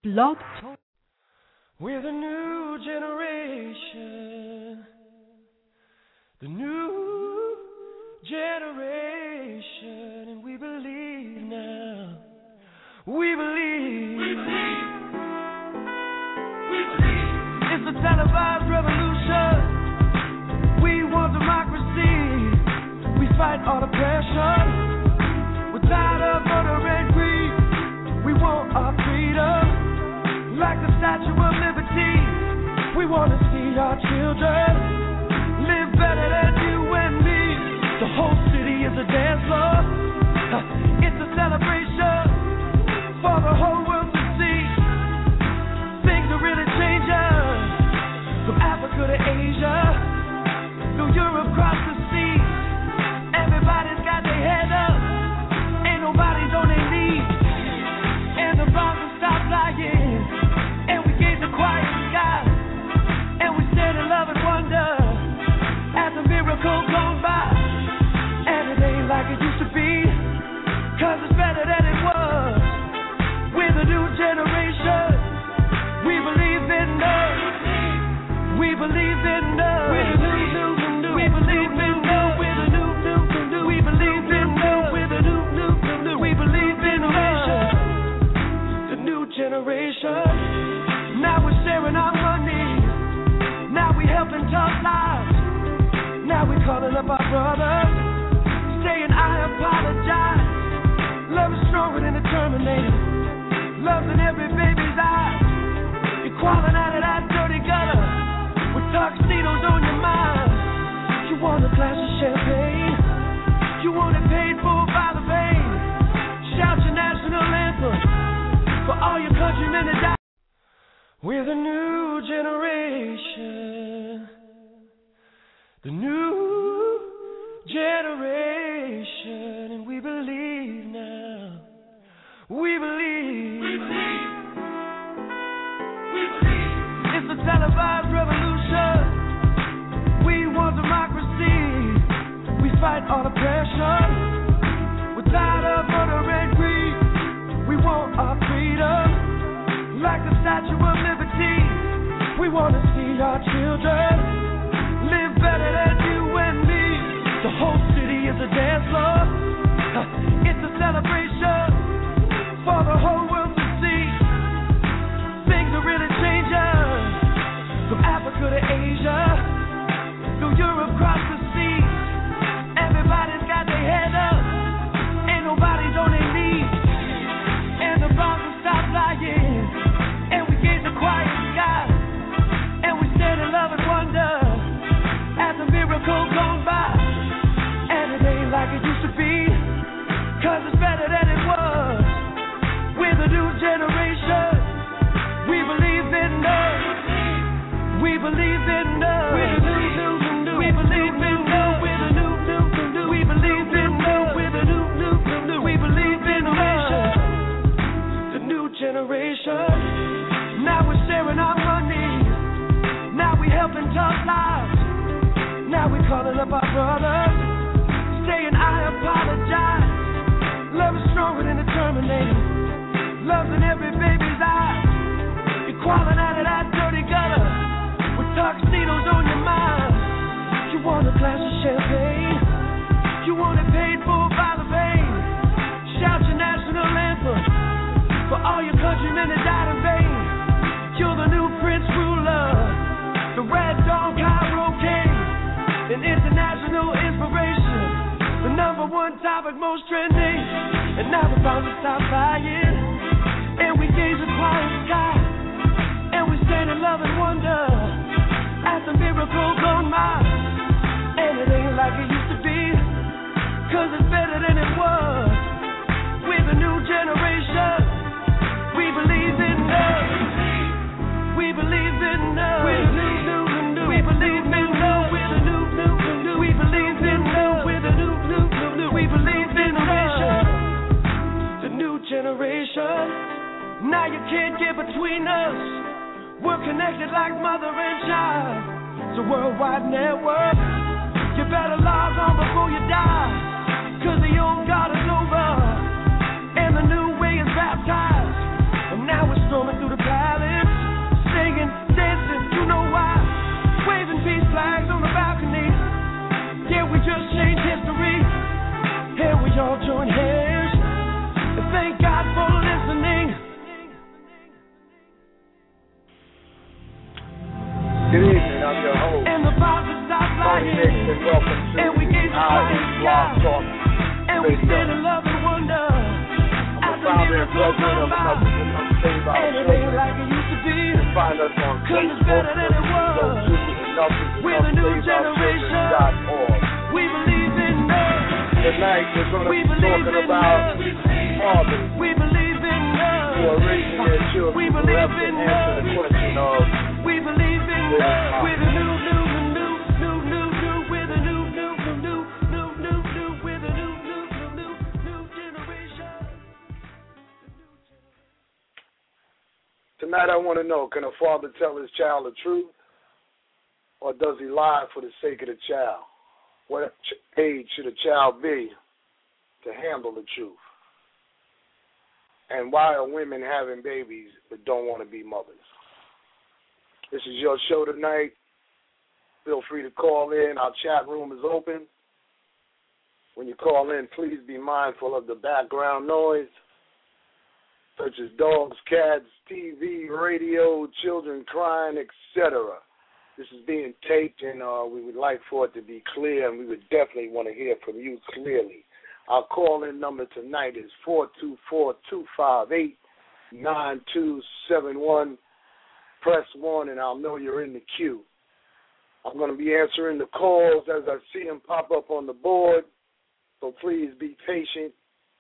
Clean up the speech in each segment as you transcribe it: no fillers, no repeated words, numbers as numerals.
Blog Talk. We're the new generation. The new generation. And we believe now. We believe. We believe. We believe. It's a televised revolution. We want democracy. We fight all oppression. We're tired of murder and greed. We want our freedom. Like the Statue of Liberty, we want to see our children live better than you and me. The whole city is a dance floor. It's a celebration for the whole world to see. Things are really changing from Africa to Asia, through Europe, across the sea. Everybody's got their head up. Ain't nobody's on their knees. And the bombs will stop lying. Quiet sky, and we stand in love and wonder at the miracle gone by. And it ain't like it used to be, 'cause it's better than it was. We're the new generation. We believe in love. We believe in love. We're the new. We believe in love. We're the new. We believe in love. We're the new. We believe in love. The new generation. Now we're sharing our money. Now we helping tough lives. Now we calling up our brothers, saying I apologize. Love is stronger than the Terminator. Love's in every baby's eyes. You're crawling out of that dirty gutter with tuxedos on your mind. You want a glass of champagne. You want it paid for by the vein. Shout your national anthem for all your countrymen that die. We're the new generation. The new generation. And we believe now. We believe. We believe. We believe. It's a televised revolution. We want democracy. We fight all oppression. We're tired of murder and greed. We want our freedom. Like the Statue of Liberty, we want to see our children live better than you and me. The whole city is a dance floor. It's a celebration for the whole world to see. Things are really changing from Africa to Asia, through Europe, across the sea. Everybody's got their head up. Ain't nobody's on their knees. And the bombs will stop lying. Quiet sky, and we stand in love and wonder at the miracle gone by. And it ain't like it used to be, 'cause it's better than it was. We're the new generation. We believe in love. We believe in love. We're the new. We believe in love. We're the new. We believe in love. We're the new. We believe in love. The new generation. Now we're sharing our money. Now we helping tough lives. Now we calling up our brothers, saying I apologize. Love is stronger than the Terminator. Love's in every baby's eyes. You're crawling out of that dirty gutter with tuxedos on your mind. You want a glass of champagne. You want it paid for by the vein. Shout your national anthem for all your countrymen that died in vain. You're the new Prince Ruler, the Red Dawn Cairo King, an international inspiration, the #1 topic most trending. And now we're bound to stop lying, and we gaze at quiet sky, and we stand in love and wonder at the miracle gone by. And it ain't like it used to be, 'cause it's better than it was. We're the new generation. We believe in love. We believe in love. We're the new. We believe in love. We're the new. We believe in love. We're the new. We believe in love. The new generation. Now you can't get between us. We're connected like mother and child. It's a worldwide network. You better log on before you die, 'cause the old God is over and the new way is baptized. And now we're storming through the And it ain't like it used to be. Find us on Cause it's better than it was. We're the new generation. We believe in love. Tonight we're going to be talking about fathers we believe in love. who are raising their children. We believe who have to in answer the question of we believe in love. We're the new we're the new we're the new generation. Tonight I want to know, can a father tell his child the truth, or does he lie for the sake of the child? What age should a child be to handle the truth? And why are women having babies but don't want to be mothers? This is your show tonight. Feel free to call in. Our chat room is open. When you call in, please be mindful of the background noise, such as dogs, cats, TV, radio, children crying, etc. This is being taped, and we would like for it to be clear, and we would definitely want to hear from you clearly. Our call-in number tonight is 424-258-9271. Press 1, and I'll know you're in the queue. I'm going to be answering the calls as I see them pop up on the board, so please be patient.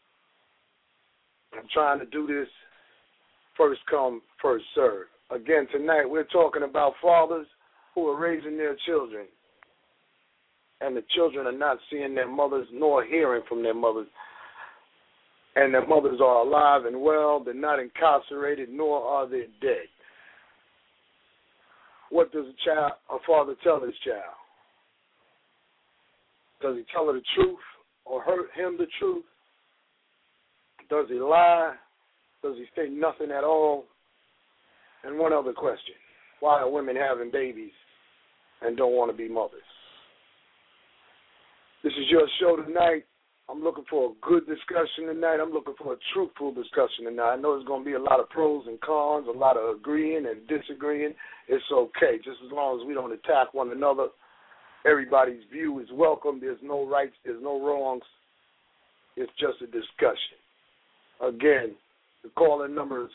I'm trying to do this first come, first serve. Again, tonight we're talking about fathers who are raising their children, and the children are not seeing their mothers nor hearing from their mothers, and their mothers are alive and well. They're not incarcerated, nor are they dead. What does a father tell his child? Does he tell her the truth or hurt him the truth? Does he lie? Does he say nothing at all? And one other question. Why are women having babies and don't want to be mothers? This is your show tonight. I'm looking for a good discussion tonight. I'm looking for a truthful discussion tonight. I know there's going to be a lot of pros and cons, a lot of agreeing and disagreeing. It's okay, just as long as we don't attack one another. Everybody's view is welcome. There's no rights. There's no wrongs. It's just a discussion. Again, the call-in number is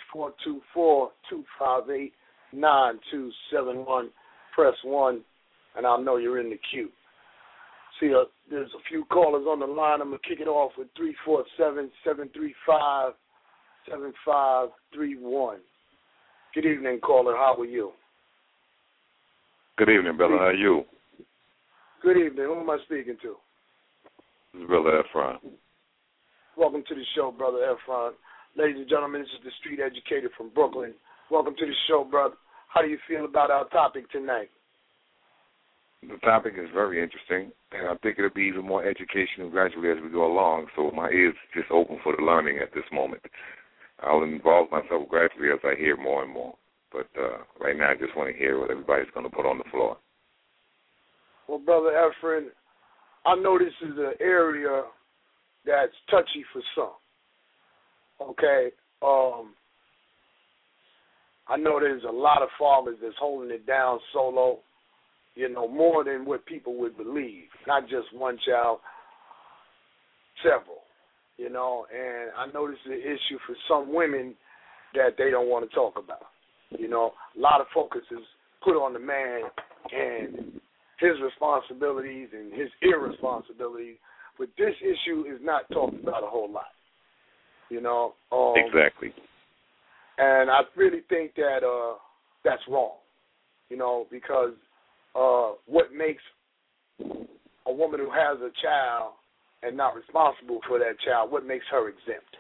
424-258-9271. Press 1, and I'll know you're in the queue. See, there's a few callers on the line. I'm going to kick it off with 347-735-7531. Good evening, caller. How are you? Good evening, brother. How are you? Good evening. Who am I speaking to? This is Brother Efron. Welcome to the show, Brother Efron. Ladies and gentlemen, this is the street educator from Brooklyn. Welcome to the show, brother. How do you feel about our topic tonight? The topic is very interesting, and I think it'll be even more educational gradually as we go along, so my ears just open for the learning at this moment. I'll involve myself gradually as I hear more and more, but right now I just want to hear what everybody's going to put on the floor. Well, Brother Efren, I know this is an area that's touchy for some, okay? I know there's a lot of fathers that's holding it down solo, more than what people would believe. Not just one child, several, and I know this is an issue for some women that they don't want to talk about. A lot of focus is put on the man and his responsibilities and his irresponsibilities, but this issue is not talked about a whole lot, Exactly. And I really think that that's wrong, because what makes a woman who has a child and not responsible for that child, what makes her exempt?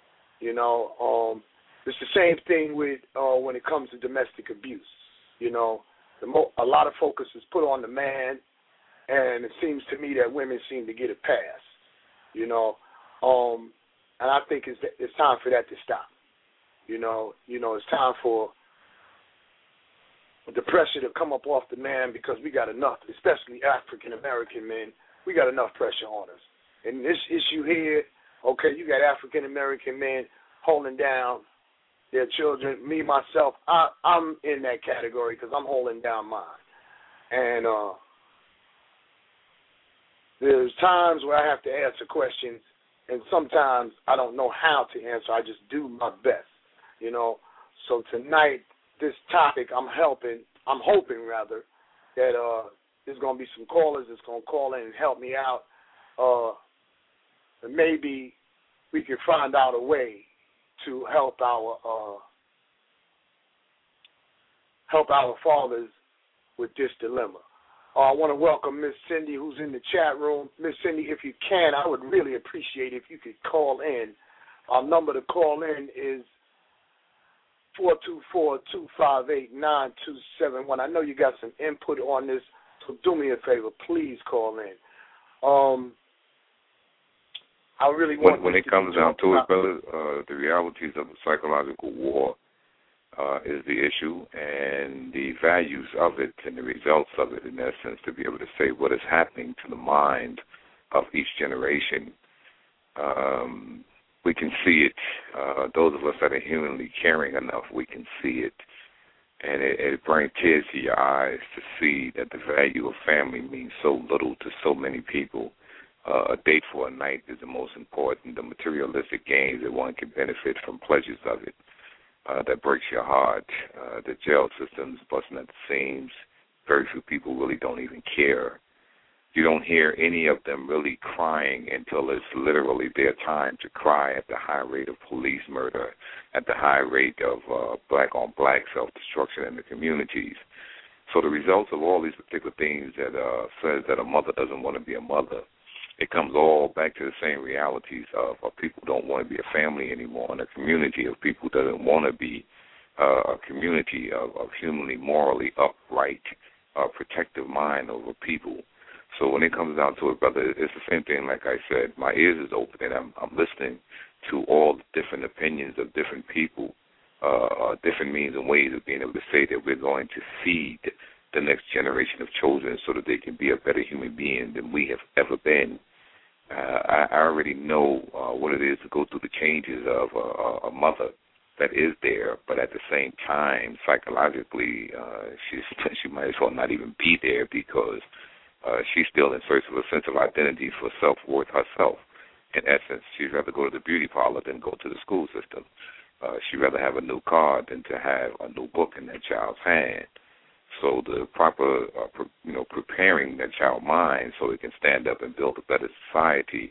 It's the same thing with when it comes to domestic abuse. A lot of focus is put on the man, and it seems to me that women seem to get a pass. And I think it's time for that to stop. It's time for the pressure to come up off the man, because we got enough, especially African-American men, we got enough pressure on us. And this issue here, okay, you got African-American men holding down their children. Me, myself, I'm in that category because I'm holding down mine. And there's times where I have to answer questions, and sometimes I don't know how to answer. I just do my best, So tonight, this topic, I'm hoping that there's going to be some callers that's going to call in and help me out. And maybe we can find out a way to help our fathers with this dilemma. I want to welcome Miss Cindy, who's in the chat room. Miss Cindy, if you can, I would really appreciate if you could call in. Our number to call in is 424-258-9271. I know you got some input on this, so do me a favor. Please call in. I really want when it comes down to it, brother, the realities of the psychological war is the issue, and the values of it and the results of it, in essence, to be able to say what is happening to the mind of each generation. We can see it. Those of us that are humanly caring enough, we can see it. And it brings tears to your eyes to see that the value of family means so little to so many people. A date for a night is the most important. The materialistic gains that one can benefit from pleasures of it. That breaks your heart. The jail system's busting at the seams. Very few people really don't even care. You don't hear any of them really crying until it's literally their time to cry at the high rate of police murder, at the high rate of black-on-black self-destruction in the communities. So the results of all these particular things that says that a mother doesn't want to be a mother, it comes all back to the same realities of people don't want to be a family anymore, and a community of people doesn't want to be a community of humanly, morally upright, protective mind over people. So when it comes down to it, brother, it's the same thing. Like I said, my ears is open, and I'm listening to all the different opinions of different people, different means and ways of being able to say that we're going to feed the next generation of children so that they can be a better human being than we have ever been. I already know what it is to go through the changes of a mother that is there, but at the same time, psychologically, she might as well not even be there because she's still in search of a sense of identity for self-worth herself. In essence, she'd rather go to the beauty parlor than go to the school system. She'd rather have a new car than to have a new book in that child's hand. So the proper, preparing that child's mind so it can stand up and build a better society,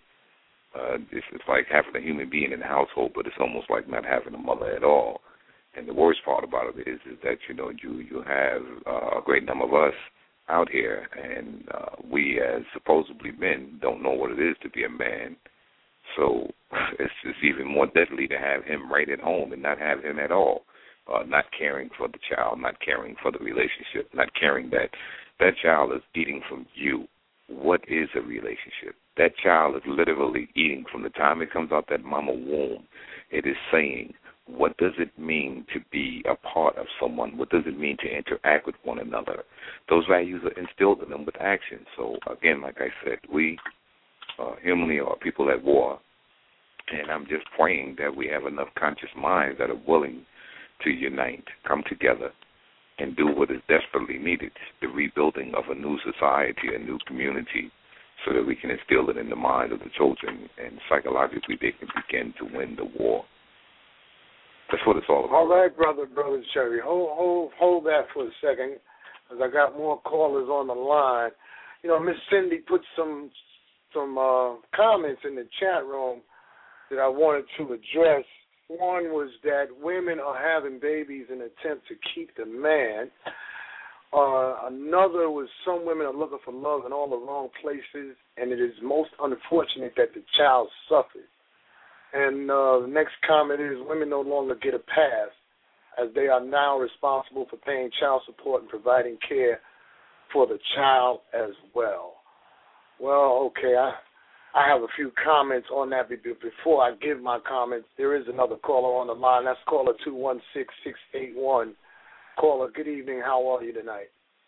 it's like having a human being in the household, but it's almost like not having a mother at all. And the worst part about it is that, you have a great number of us out here, and we as supposedly men don't know what it is to be a man. So it's even more deadly to have him right at home and not have him at all. Not caring for the child, not caring for the relationship, not caring that that child is eating from you. What is a relationship? That child is literally eating from the time it comes out that mama womb. It is saying, what does it mean to be a part of someone? What does it mean to interact with one another? Those values are instilled in them with action. So, again, like I said, we humanly are people at war, and I'm just praying that we have enough conscious minds that are willing to unite, come together, and do what is desperately needed, the rebuilding of a new society, a new community, so that we can instill it in the minds of the children, and psychologically they can begin to win the war. That's what it's all about. All right, brother Cherry. Hold that for a second, because I got more callers on the line. Miss Cindy put some comments in the chat room that I wanted to address. One was that women are having babies in an attempt to keep the man. Another was some women are looking for love in all the wrong places, and it is most unfortunate that the child suffers. And the next comment is women no longer get a pass, as they are now responsible for paying child support and providing care for the child as well. Well, okay, I have a few comments on that. Before I give my comments, there is another caller on the line. That's caller 216-681. Caller, good evening. How are you tonight?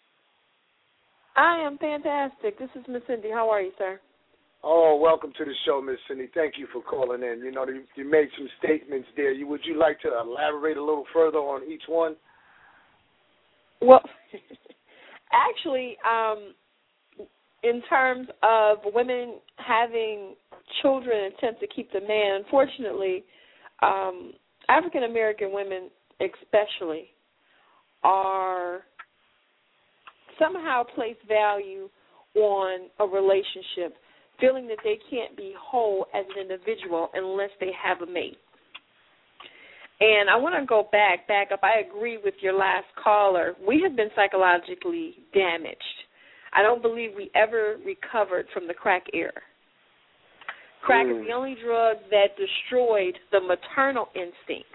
I am fantastic. This is Miss Cindy. How are you, sir? Oh, welcome to the show, Miss Cindy. Thank you for calling in. You made some statements there. Would you like to elaborate a little further on each one? Well, actually, in terms of women having children in attempt to keep the man, unfortunately, African-American women especially, are somehow place value on a relationship, feeling that they can't be whole as an individual unless they have a mate. And I want to go back up. I agree with your last caller. We have been psychologically damaged. I don't believe we ever recovered from the crack era. Crack is the only drug that destroyed the maternal instinct.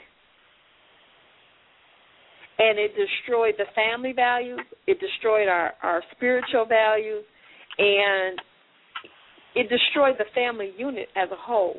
And it destroyed the family values. It destroyed our spiritual values. And it destroyed the family unit as a whole.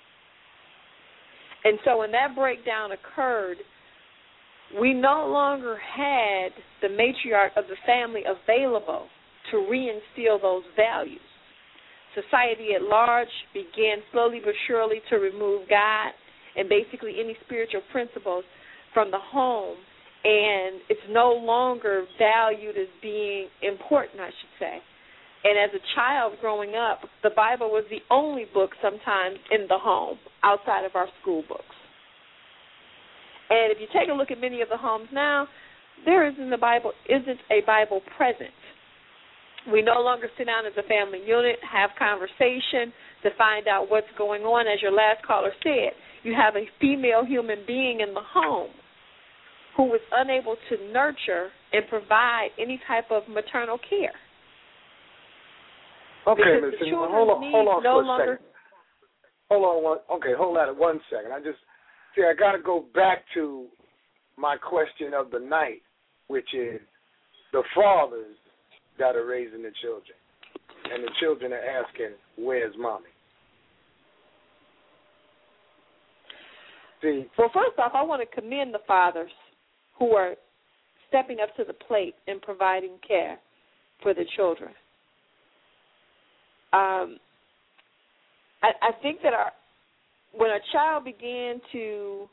And so when that breakdown occurred, we no longer had the matriarch of the family available to reinstill those values. Society at large began slowly but surely to remove God and basically any spiritual principles from the home, and it's no longer valued as being important, I should say. And as a child growing up, the Bible was the only book sometimes in the home outside of our school books. And if you take a look at many of the homes now, there isn't a Bible present. We no longer sit down as a family unit, have conversation to find out what's going on. As your last caller said, you have a female human being in the home who was unable to nurture and provide any type of maternal care. Okay, Ms. Cindy, hold on for a second. Hold on 1 second. I got to go back to my question of the night, which is the fathers that are raising the children, and the children are asking, "Where's mommy?" See, well, first off, I want to commend the fathers who are stepping up to the plate and providing care for the children. I think that when a child began to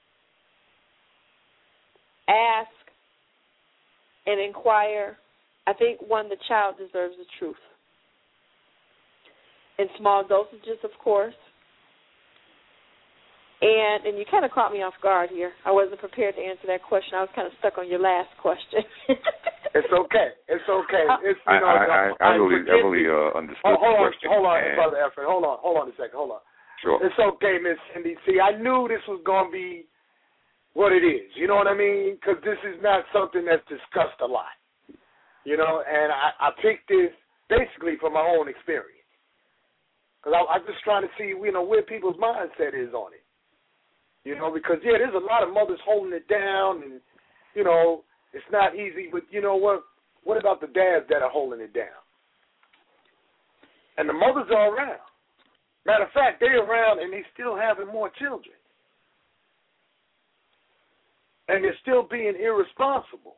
ask and inquire, I think, the child deserves the truth. In small dosages, of course. And you kind of caught me off guard here. I wasn't prepared to answer that question. I was kind of stuck on your last question. It's okay. I really understood the question. Hold on, Brother Efren. Hold on a second. Hold on. Sure. It's okay, Miss Cindy. See, I knew this was going to be what it is. You know what I mean? Because this is not something that's discussed a lot. You know, and I picked this basically from my own experience. Because I'm just trying to see, where people's mindset is on it. You know, because, there's a lot of mothers holding it down, and, it's not easy. But you know what? What about the dads that are holding it down? And the mothers are around. Matter of fact, they're around, and they're still having more children. And they're still being irresponsible.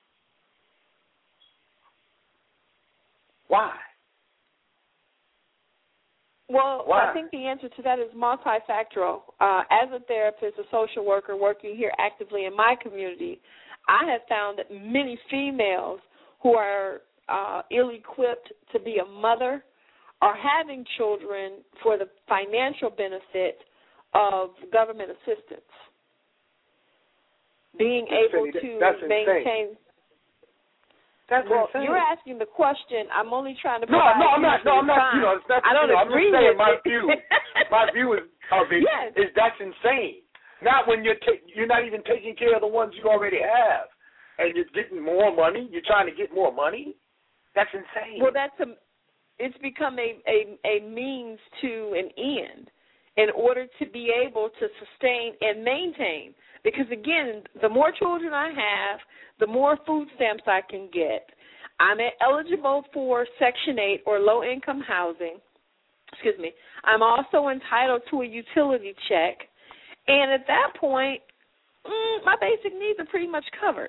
Why? Well, Why? I think the answer to that is multifactorial. As a therapist, a social worker working here actively in my community, I have found that many females who are ill-equipped to be a mother are having children for the financial benefit of government assistance. Being able to maintain. That's insane. You're asking the question. I'm only trying to No, I'm not. I don't agree with my view. My view of it is that's insane. Not when you're not even taking care of the ones you already have, and you're getting more money. You're trying to get more money. That's insane. Well, it's become a means to an end in order to be able to sustain and maintain. Because, again, the more children I have, the more food stamps I can get. I'm eligible for Section 8 or low-income housing. I'm also entitled to a utility check. And at that point, my basic needs are pretty much covered.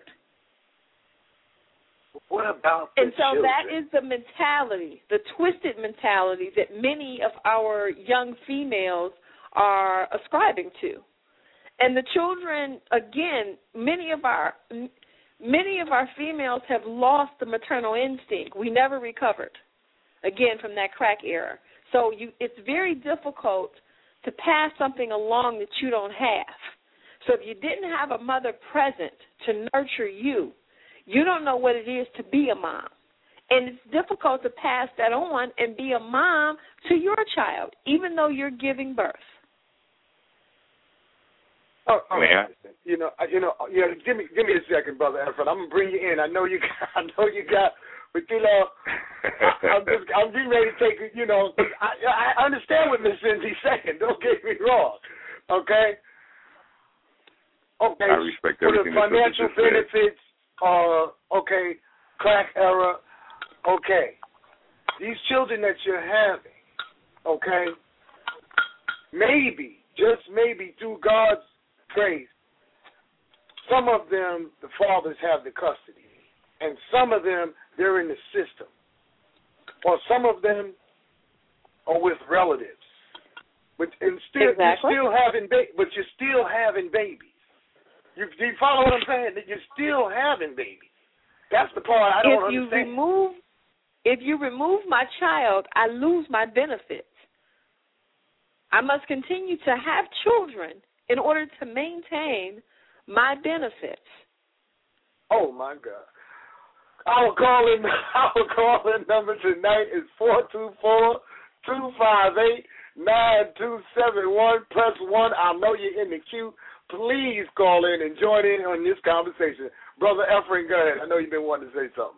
What about the children? That is the mentality, the twisted mentality that many of our young females are ascribing to. And the children, again, many of our females have lost the maternal instinct. We never recovered, again, from that crack era. So it's very difficult to pass something along that you don't have. So if you didn't have a mother present to nurture you, you don't know what it is to be a mom. And it's difficult to pass that on and be a mom to your child, even though you're giving birth. Oh, yeah. Give me a second, Brother Efren. I'm gonna bring you in. I know you got, but I'm getting ready to take it. I understand what Miss Cindy's saying. Don't get me wrong. Okay. I respect everything. For the financial benefits, okay, crack era, okay. These children that you're having, okay, maybe, just maybe, through God's grace, some of them, the fathers have the custody, and some of them, they're in the system, or some of them are with relatives, but you're still having babies. You follow what I'm saying? That you're still having babies. That's the part I don't understand. If you remove my child, I lose my benefits. I must continue to have children in order to maintain my benefits. Oh, my God. Our call-in number tonight is 424-258-9271. Press 1. I know you're in the queue. Please call in and join in on this conversation. Brother Efren, go ahead. I know you've been wanting to say something.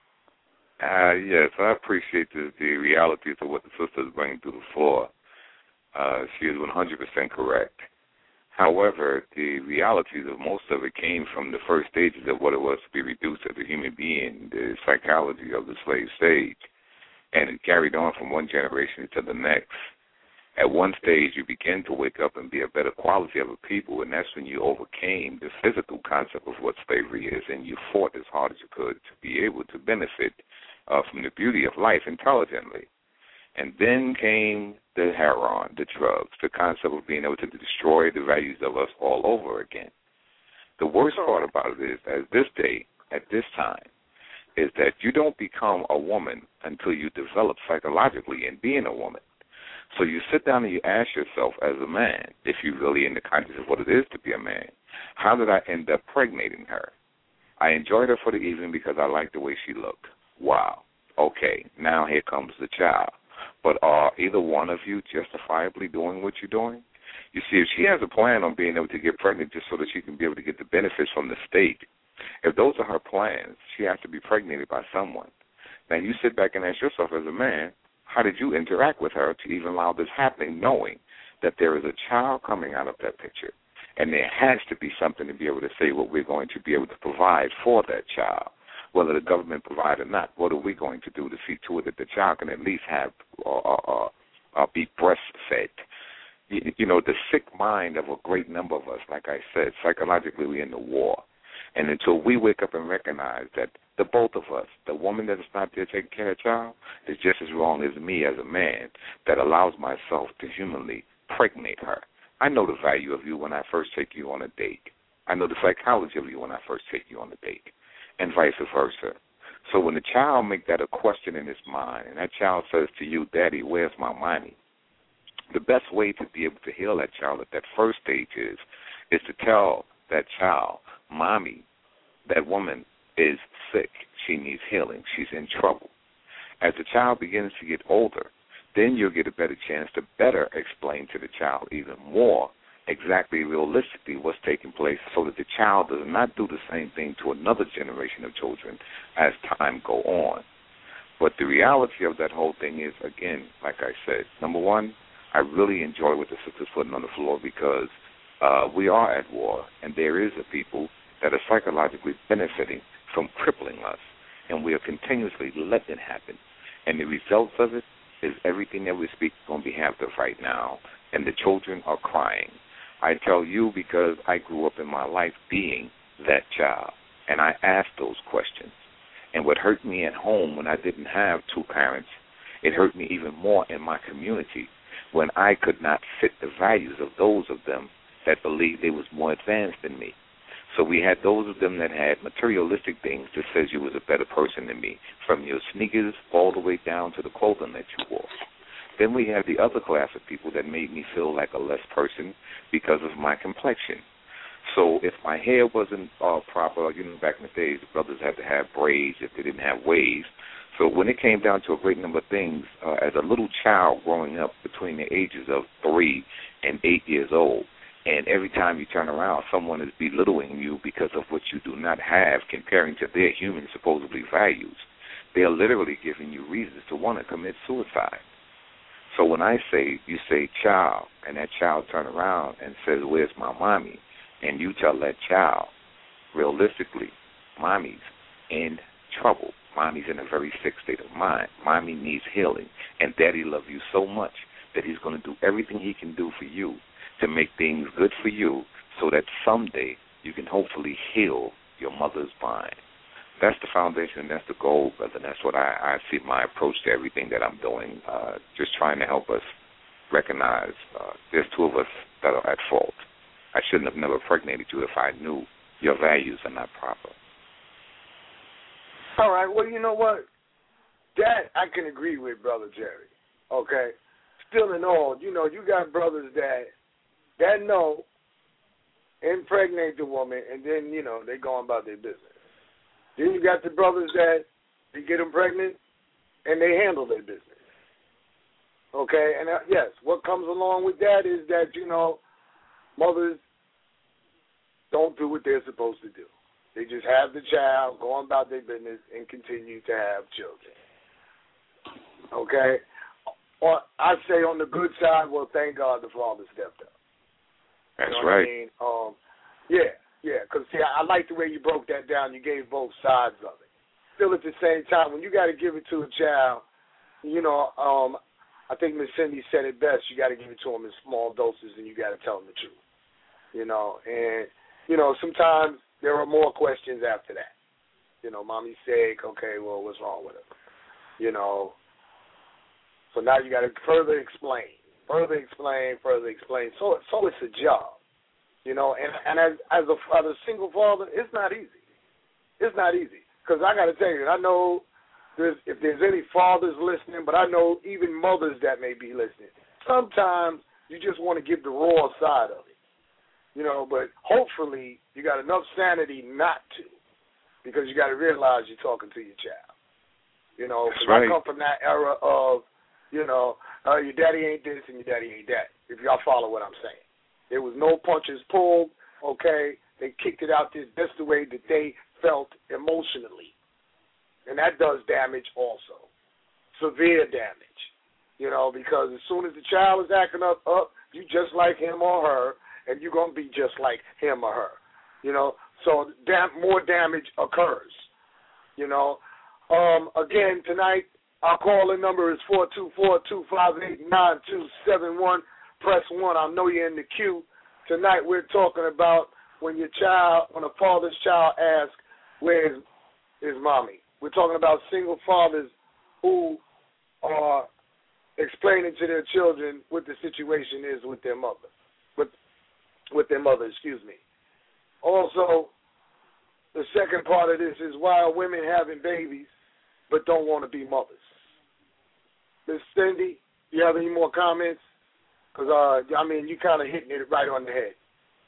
Yes, I appreciate the realities of what the sister is bringing to the floor. She is 100% correct. However, the realities of most of it came from the first stages of what it was to be reduced as a human being, the psychology of the slave stage, and it carried on from one generation to the next. At one stage, you begin to wake up and be a better quality of a people, and that's when you overcame the physical concept of what slavery is, and you fought as hard as you could to be able to benefit from the beauty of life intelligently. And then came the heroin, the drugs, the concept of being able to destroy the values of us all over again. The worst part about it is, at this time, is that you don't become a woman until you develop psychologically in being a woman. So you sit down and you ask yourself as a man, if you're really in the consciousness of what it is to be a man, how did I end up pregnating her? I enjoyed her for the evening because I liked the way she looked. Wow. Okay, now here comes the child. But are either one of you justifiably doing what you're doing? You see, if she has a plan on being able to get pregnant just so that she can be able to get the benefits from the state, if those are her plans, she has to be pregnated by someone. Now, you sit back and ask yourself as a man, how did you interact with her to even allow this happening, knowing that there is a child coming out of that picture, and there has to be something to be able to say what we're going to be able to provide for that child, whether the government provides or not. What are we going to do to see to it that the child can at least have be breastfed? You know, the sick mind of a great number of us, like I said, psychologically we're in the war. And until we wake up and recognize that the both of us, the woman that is not there taking care of the child, is just as wrong as me as a man that allows myself to humanly pregnate her. I know the value of you when I first take you on a date. I know the psychology of you when I first take you on a date, and vice versa. So when the child makes that a question in his mind, and that child says to you, Daddy, where's my money? The best way to be able to heal that child at that first stage is to tell that child, Mommy, that woman is sick. She needs healing. She's in trouble. As the child begins to get older, then you'll get a better chance to better explain to the child even more exactly realistically what's taking place so that the child does not do the same thing to another generation of children as time go on. But the reality of that whole thing is, again, like I said, number one, I really enjoy what the sister's putting on the floor because we are at war, and there is a people that are psychologically benefiting from crippling us, and we are continuously letting it happen. And the results of it is everything that we speak on behalf of right now, and the children are crying. I tell you because I grew up in my life being that child, and I asked those questions. And what hurt me at home when I didn't have two parents, it hurt me even more in my community when I could not fit the values of those of them that believed they was more advanced than me. So we had those of them that had materialistic things that says you was a better person than me, from your sneakers all the way down to the clothing that you wore. Then we had the other class of people that made me feel like a less person because of my complexion. So if my hair wasn't proper, back in the days, the brothers had to have braids if they didn't have waves. So when it came down to a great number of things, as a little child growing up between the ages of 3 and 8 years old, and every time you turn around, someone is belittling you because of what you do not have, comparing to their human supposedly values. They are literally giving you reasons to want to commit suicide. So when I say, you say child, and that child turn around and says, where's my mommy? And you tell that child, realistically, mommy's in trouble. Mommy's in a very sick state of mind. Mommy needs healing. And daddy loves you so much that he's going to do everything he can do for you to make things good for you so that someday you can hopefully heal your mother's mind. That's the foundation, and that's the goal, brother. And that's what I see my approach to everything that I'm doing, just trying to help us recognize there's two of us that are at fault. I shouldn't have never impregnated you if I knew your values are not proper. All right, well, you know what? That I can agree with, Brother Jerry, okay? Still in all, you got brothers that know, impregnate the woman, and then, they go on about their business. Then you got the brothers that they get them pregnant, and they handle their business. Okay, and yes, what comes along with that is that, mothers don't do what they're supposed to do. They just have the child, go on about their business, and continue to have children. Okay? Or I say on the good side, well, thank God the father stepped up. That's right. What I mean? Yeah, because, see, I like the way you broke that down. You gave both sides of it. Still at the same time, when you got to give it to a child, I think Miss Cindy said it best. You got to give it to them in small doses, and you got to tell them the truth. And, sometimes there are more questions after that. Mommy's sick. Okay, well, what's wrong with her? So now you got to further explain. So it's a job. And as a single father, it's not easy. It's not easy. Because I got to tell you, I know if there's any fathers listening, but I know even mothers that may be listening. Sometimes you just want to give the raw side of it. But hopefully you got enough sanity not to, because you got to realize you're talking to your child. That's right. I come from that era of, your daddy ain't this and your daddy ain't that, if y'all follow what I'm saying. There was no punches pulled, okay? They kicked it out just the way that they felt emotionally. And that does damage also, severe damage, because as soon as the child is acting up, you just like him or her, and you're going to be just like him or her, So more damage occurs, Again, tonight, our calling number is 424-258-9271. Press 1. I know you're in the queue. Tonight we're talking about when a father's child asks, where is mommy? We're talking about single fathers who are explaining to their children what the situation is with their mother. With their mother, excuse me. Also, the second part of this is why are women having babies but don't want to be mothers? Miss Cindy, do you have any more comments? Because, you kind of hitting it right on the head.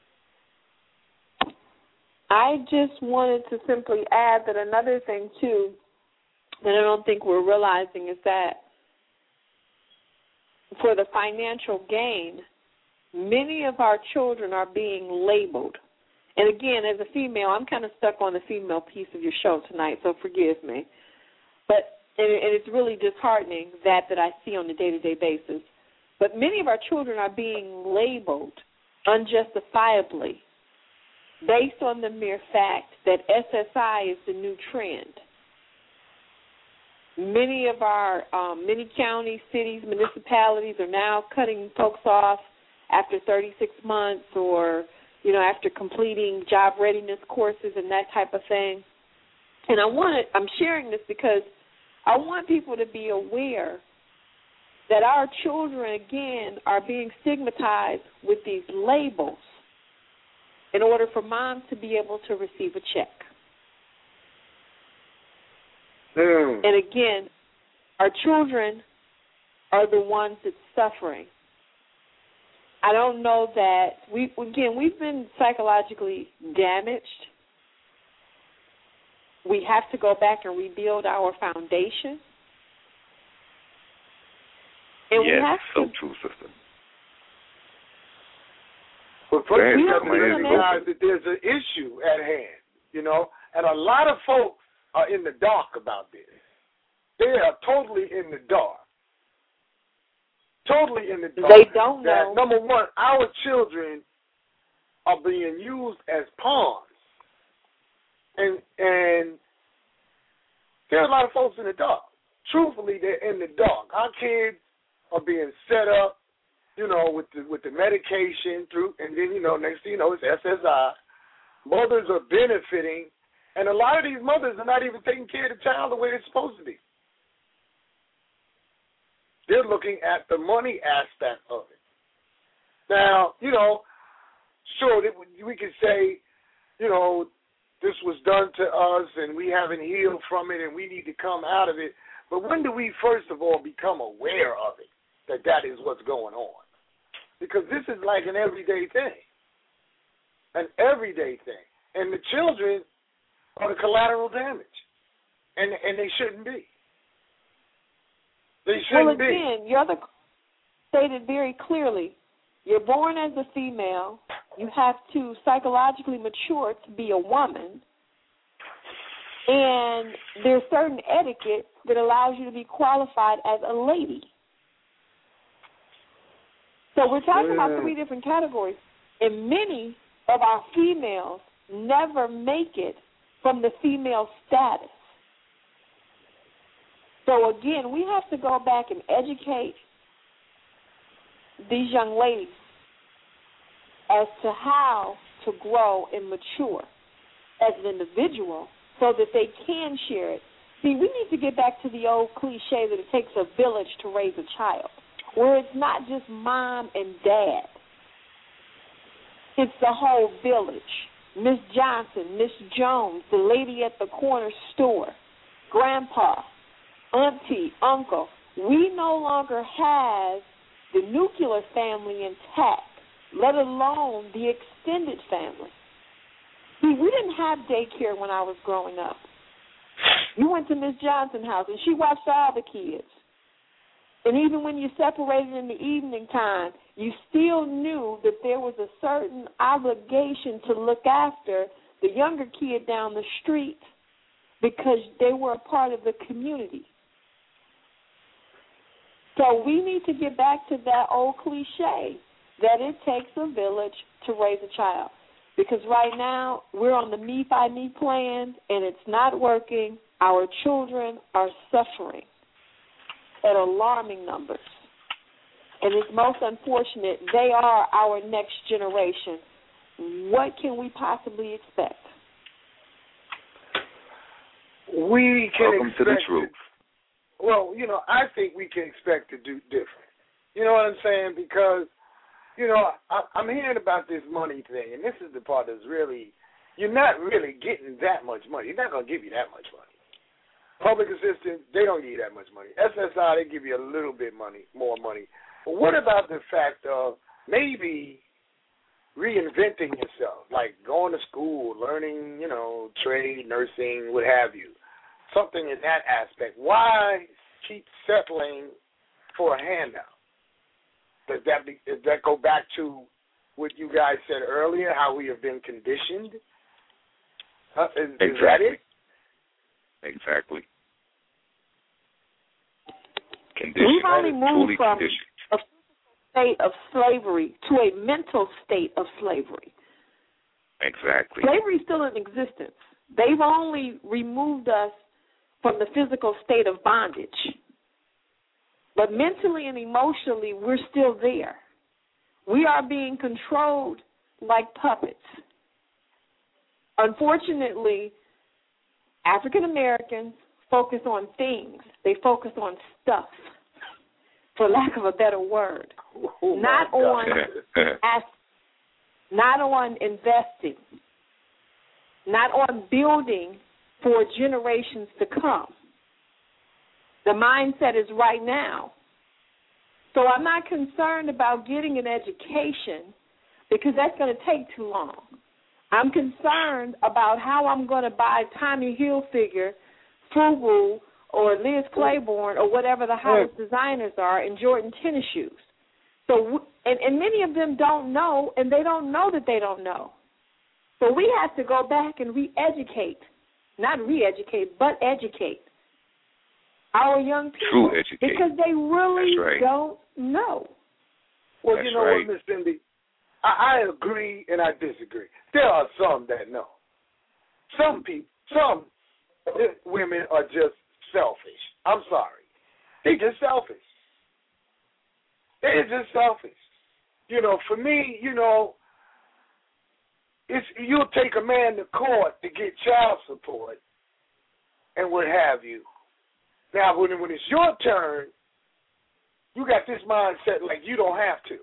I just wanted to simply add that another thing, too, that I don't think we're realizing is that for the financial gain, many of our children are being labeled. And, again, as a female, I'm kind of stuck on the female piece of your show tonight, so forgive me. But and it's really disheartening that I see on a day-to-day basis. But many of our children are being labeled unjustifiably based on the mere fact that SSI is the new trend. Many of our many counties, cities, municipalities are now cutting folks off after 36 months or, after completing job readiness courses and that type of thing. And I'm sharing this because I want people to be aware that our children, again, are being stigmatized with these labels in order for moms to be able to receive a check. And, again, our children are the ones that's suffering. I don't know that we've been psychologically damaged. We have to go back and rebuild our foundation. And yes, we have so to, true, sister. But first, Man, we have to my ears recognize that there's an issue at hand, you know, and a lot of folks are in the dark about this. They are totally in the dark. Totally in the dark. They don't know. Number one, our children are being used as pawns. And there are a lot of folks in the dark. Truthfully, they're in the dark. Our kids are being set up, you know, with the medication through, and then, you know, next thing you know, it's SSI. Mothers are benefiting, and a lot of these mothers are not even taking care of the child the way it's supposed to be. They're looking at the money aspect of it. Now, you know, sure, we could say, you know, this was done to us and we haven't healed from it and we need to come out of it. But when do we, first of all, become aware of it, that is what's going on? Because this is like an everyday thing. An everyday thing. And the children are the collateral damage. And they shouldn't be. They shouldn't be. Well, again, your other stated very clearly, you're born as a female. You have to psychologically mature to be a woman. And there's certain etiquette that allows you to be qualified as a lady. So we're talking about three different categories. And many of our females never make it from the female status. So, again, we have to go back and educate these young ladies as to how to grow and mature as an individual so that they can share it. See, we need to get back to the old cliche that it takes a village to raise a child, where it's not just mom and dad. It's the whole village. Miss Johnson, Miss Jones, the lady at the corner store, grandpa, auntie, uncle. We no longer have the nuclear family intact, let alone the extended family. See, we didn't have daycare when I was growing up. You went to Miss Johnson's house, and she watched all the kids. And even when you separated in the evening time, you still knew that there was a certain obligation to look after the younger kid down the street because they were a part of the community. So we need to get back to that old cliche that it takes a village to raise a child. Because right now we're on the me-by-me plan, and it's not working. Our children are suffering at alarming numbers. And it's most unfortunate. They are our next generation. What can we possibly expect? We can Welcome expect to the truth. Well, you know, I think we can expect to do different. You know what I'm saying? Because, you know, I'm hearing about this money thing, and this is the part that's really, you're not really getting that much money. You're not going to give you that much money. Public assistance, they don't give you that much money. SSI, they give you a little bit more money. But what about the fact of maybe reinventing yourself, like going to school, learning, you know, trade, nursing, what have you, something in that aspect? Why keep settling for a handout? Does that go back to what you guys said earlier, how we have been conditioned? Is that it? Exactly. We've only moved from a state of slavery to a mental state of slavery. Exactly. Slavery is still in existence. They've only removed us from the physical state of bondage. But mentally and emotionally, we're still there. We are being controlled like puppets. Unfortunately, African Americans focus on things. They focus on stuff, for lack of a better word. Not on investing, not on building for generations to come. The mindset is right now. So So I'm not concerned about getting an education because that's going to take too long. I'm concerned about how I'm going to buy Tommy Hilfiger, FUBU, or Liz Claiborne, or whatever the hottest designers are, and Jordan tennis shoes. So, and many of them don't know, and they don't know that they don't know. So we have to go back and re-educate, not re-educate, but educate our young people. True educate. Because they really don't know. Well, That's you know what, Miss Cindy? I agree and I disagree. There are some that know. Some women are just selfish. I'm sorry. They're just selfish. They're just selfish. You know, for me, you know, you'll take a man to court to get child support and what have you. Now, when it's your turn, you got this mindset like you don't have to.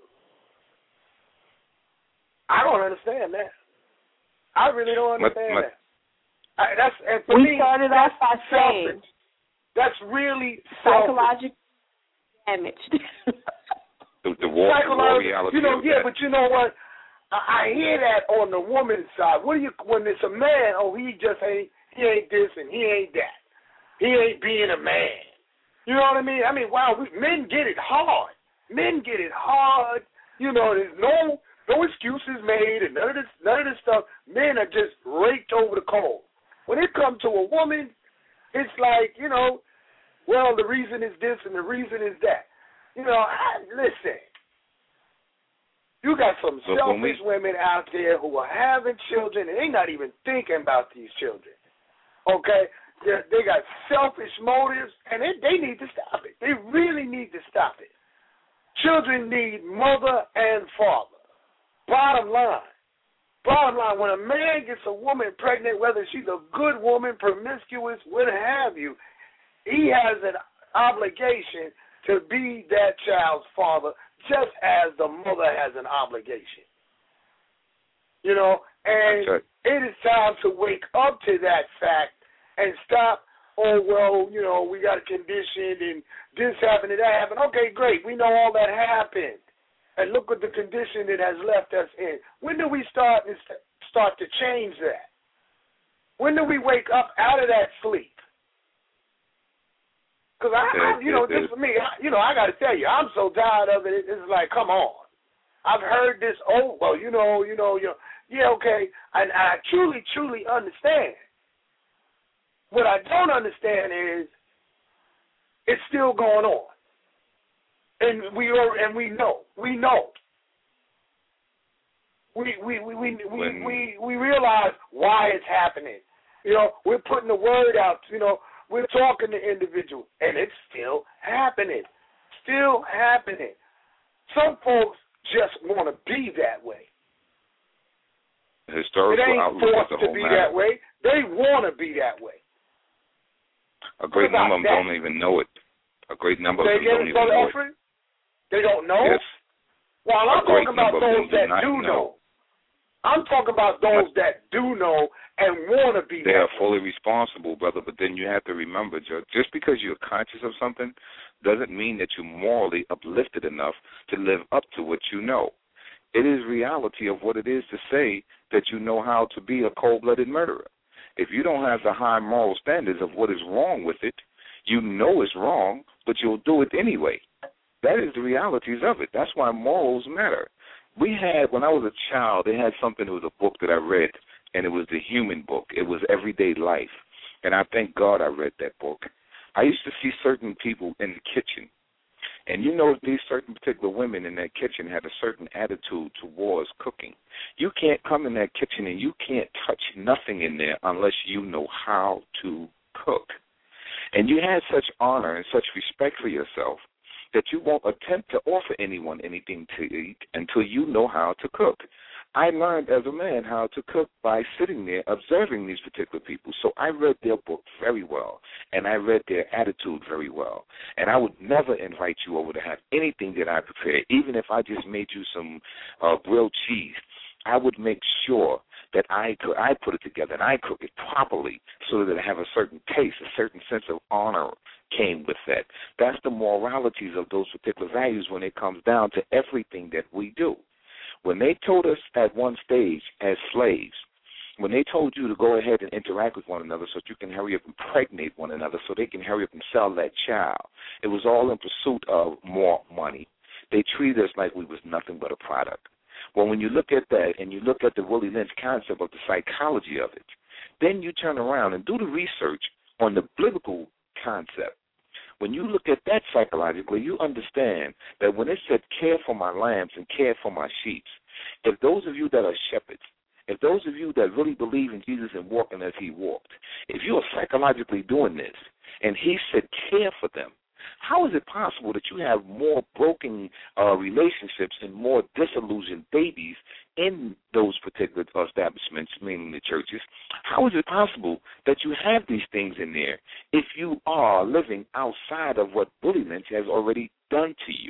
I don't understand that. I really don't understand that. We started off by saying that's really psychological damage. the war reality. You know, but you know what? I hear that on the woman's side. When it's a man? Oh, he ain't this and he ain't that. He ain't being a man. You know what I mean? Wow, men get it hard. Men get it hard. You know, there's no excuses made and none of this stuff. Men are just raked over the coals. When it comes to a woman, it's like, you know, well, the reason is this and the reason is that. You know, listen. You got some selfish women out there who are having children and they're not even thinking about these children. Okay? They got selfish motives and they need to stop it. They really need to stop it. Children need mother and father. Bottom line, when a man gets a woman pregnant, whether she's a good woman, promiscuous, what have you, he has an obligation to be that child's father, just as the mother has an obligation. You know, and it is time to wake up to that fact and stop, oh, well, you know, we got a condition and this happened and that happened. Okay, great. We know all that happened. And look at the condition it has left us in. When do we start to change that? When do we wake up out of that sleep? Because just for me, I got to tell you, I'm so tired of it. It's like, come on. I've heard this. Oh, well, yeah, okay. And I truly, truly understand. What I don't understand is it's still going on. And we know. We realize why it's happening. You know, we're putting the word out. You know, we're talking to individuals, and it's still happening. Still happening. Some folks just want to be that way. Historical it ain't outlook forced is the to whole be matter. that way. They want to be that way. A great number of them don't even know it. A great number of them don't even know it. They don't know? Yes. Well, I'm talking about those that do know. I'm talking about those that do know and want to be They that are fully responsible, brother, but then you have to remember, just because you're conscious of something doesn't mean that you're morally uplifted enough to live up to what you know. It is reality of what it is to say that you know how to be a cold-blooded murderer. If you don't have the high moral standards of what is wrong with it, you know it's wrong, but you'll do it anyway. That is the realities of it. That's why morals matter. When I was a child, they had something, it was a book that I read, and it was the human book. It was Everyday Life, and I thank God I read that book. I used to see certain people in the kitchen, and you know these certain particular women in that kitchen had a certain attitude towards cooking. You can't come in that kitchen and you can't touch nothing in there unless you know how to cook. And you had such honor and such respect for yourself that you won't attempt to offer anyone anything to eat until you know how to cook. I learned as a man how to cook by sitting there observing these particular people. So I read their book very well, and I read their attitude very well. And I would never invite you over to have anything that I prepared, even if I just made you some grilled cheese. I would make sure that I put it together and I cook it properly so that it have a certain taste, a certain sense of honor, came with that. That's the moralities of those particular values when it comes down to everything that we do. When they told us at one stage as slaves, when they told you to go ahead and interact with one another so that you can hurry up and impregnate one another so they can hurry up and sell that child, it was all in pursuit of more money. They treated us like we was nothing but a product. Well, when you look at that and you look at the Willie Lynch concept of the psychology of it, then you turn around and do the research on the biblical concept. When you look at that psychologically, you understand that when it said care for my lambs and care for my sheep, if those of you that are shepherds, if those of you that really believe in Jesus and walking as he walked, if you are psychologically doing this and he said care for them, how is it possible that you have more broken relationships and more disillusioned babies in those particular establishments, meaning the churches? How is it possible that you have these things in there if you are living outside of what Willie Lynch has already done to you?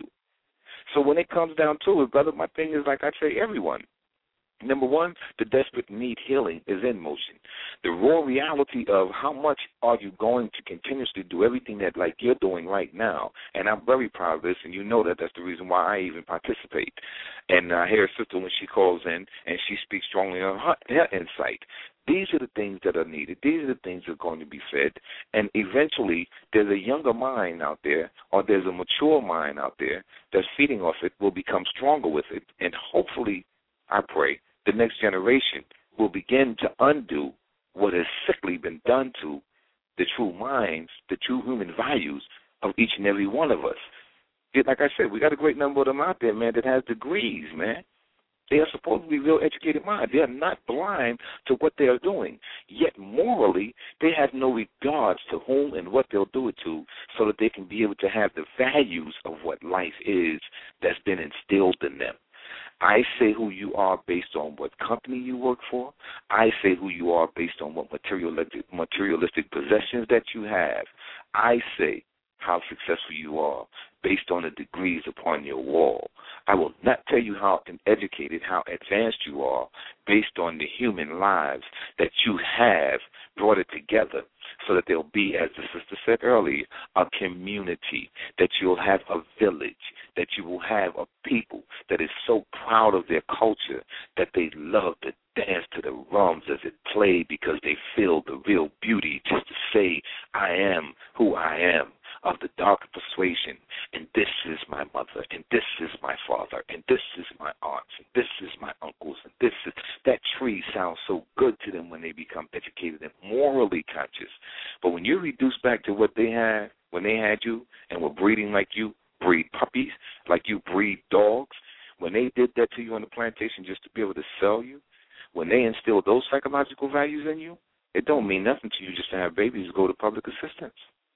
So when it comes down to it, brother, my thing is, like I say, everyone. Number one, the desperate need healing is in motion. The raw reality of how much are you going to continuously do everything that like you're doing right now, and I'm very proud of this, and you know that that's the reason why I even participate. And I hear a sister when she calls in, and she speaks strongly on her insight. These are the things that are needed. These are the things that are going to be fed. And eventually there's a younger mind out there, or there's a mature mind out there that's feeding off it, will become stronger with it, and hopefully, I pray, the next generation will begin to undo what has sickly been done to the true minds, the true human values of each and every one of us. Like I said, we got a great number of them out there, man, that has degrees, man. They are supposed to be real educated minds. They are not blind to what they are doing. Yet morally, they have no regards to whom and what they'll do it to so that they can be able to have the values of what life is that's been instilled in them. I say who you are based on what company you work for. I say who you are based on what materialistic possessions that you have. I say how successful you are based on the degrees upon your wall. I will not tell you how educated, how advanced you are based on the human lives that you have brought it together so that there'll be, as the sister said earlier, a community, that you'll have a village, that you will have a people that is so proud of their culture that they love to dance to the drums as it played because they feel the real beauty just to say, I am who I am, of the dark persuasion, and this is my mother, and this is my father, and this is my aunts, and this is my uncles, and this is, that tree sounds so good to them when they become educated and morally conscious. But when you reduce back to what they had when they had you and were breeding like you breed puppies, like you breed dogs, when they did that to you on the plantation just to be able to sell you, when they instilled those psychological values in you, it don't mean nothing to you just to have babies go to public assistance.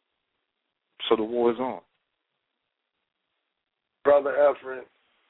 So the war is on. Brother Efren,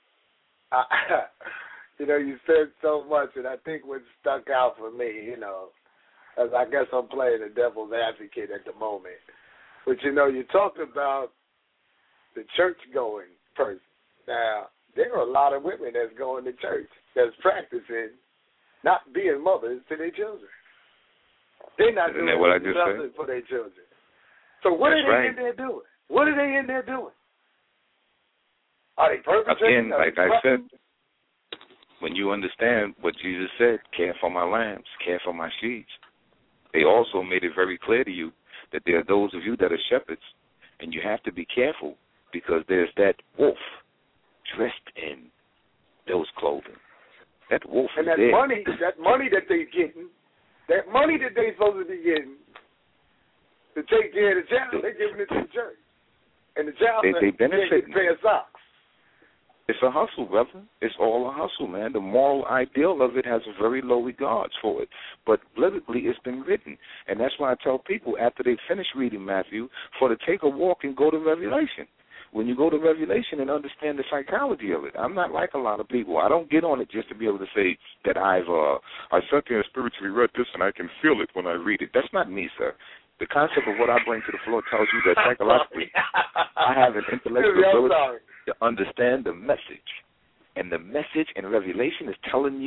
you said so much, and I think what stuck out for me, as I guess I'm playing the devil's advocate at the moment. But, you talked about the church-going person. Now, there are a lot of women that's going to church, that's practicing not being mothers to their children. They're not doing nothing for their children. So what are they in there doing? What are they in there doing? Are they perpetrating? Again, like I said, when you understand what Jesus said, care for my lambs, care for my sheep, they also made it very clear to you that there are those of you that are shepherds, and you have to be careful because there's that wolf dressed in those clothing. That wolf and is that there. money that they're getting, that money that they're supposed to be getting, to take care of the child, they're giving it to the church. And the child they benefit. Can't pay socks. It's a hustle, brother. It's all a hustle, man. The moral ideal of it has a very low regards for it. But biblically, it's been written. And that's why I tell people after they finish reading Matthew, to take a walk and go to Revelation. When you go to Revelation and understand the psychology of it, I'm not like a lot of people. I don't get on it just to be able to say that I sat there and spiritually read this and I can feel it when I read it. That's not me, sir. The concept of what I bring to the floor tells you that psychologically I have an intellectual ability to understand the message. And the message in Revelation is telling you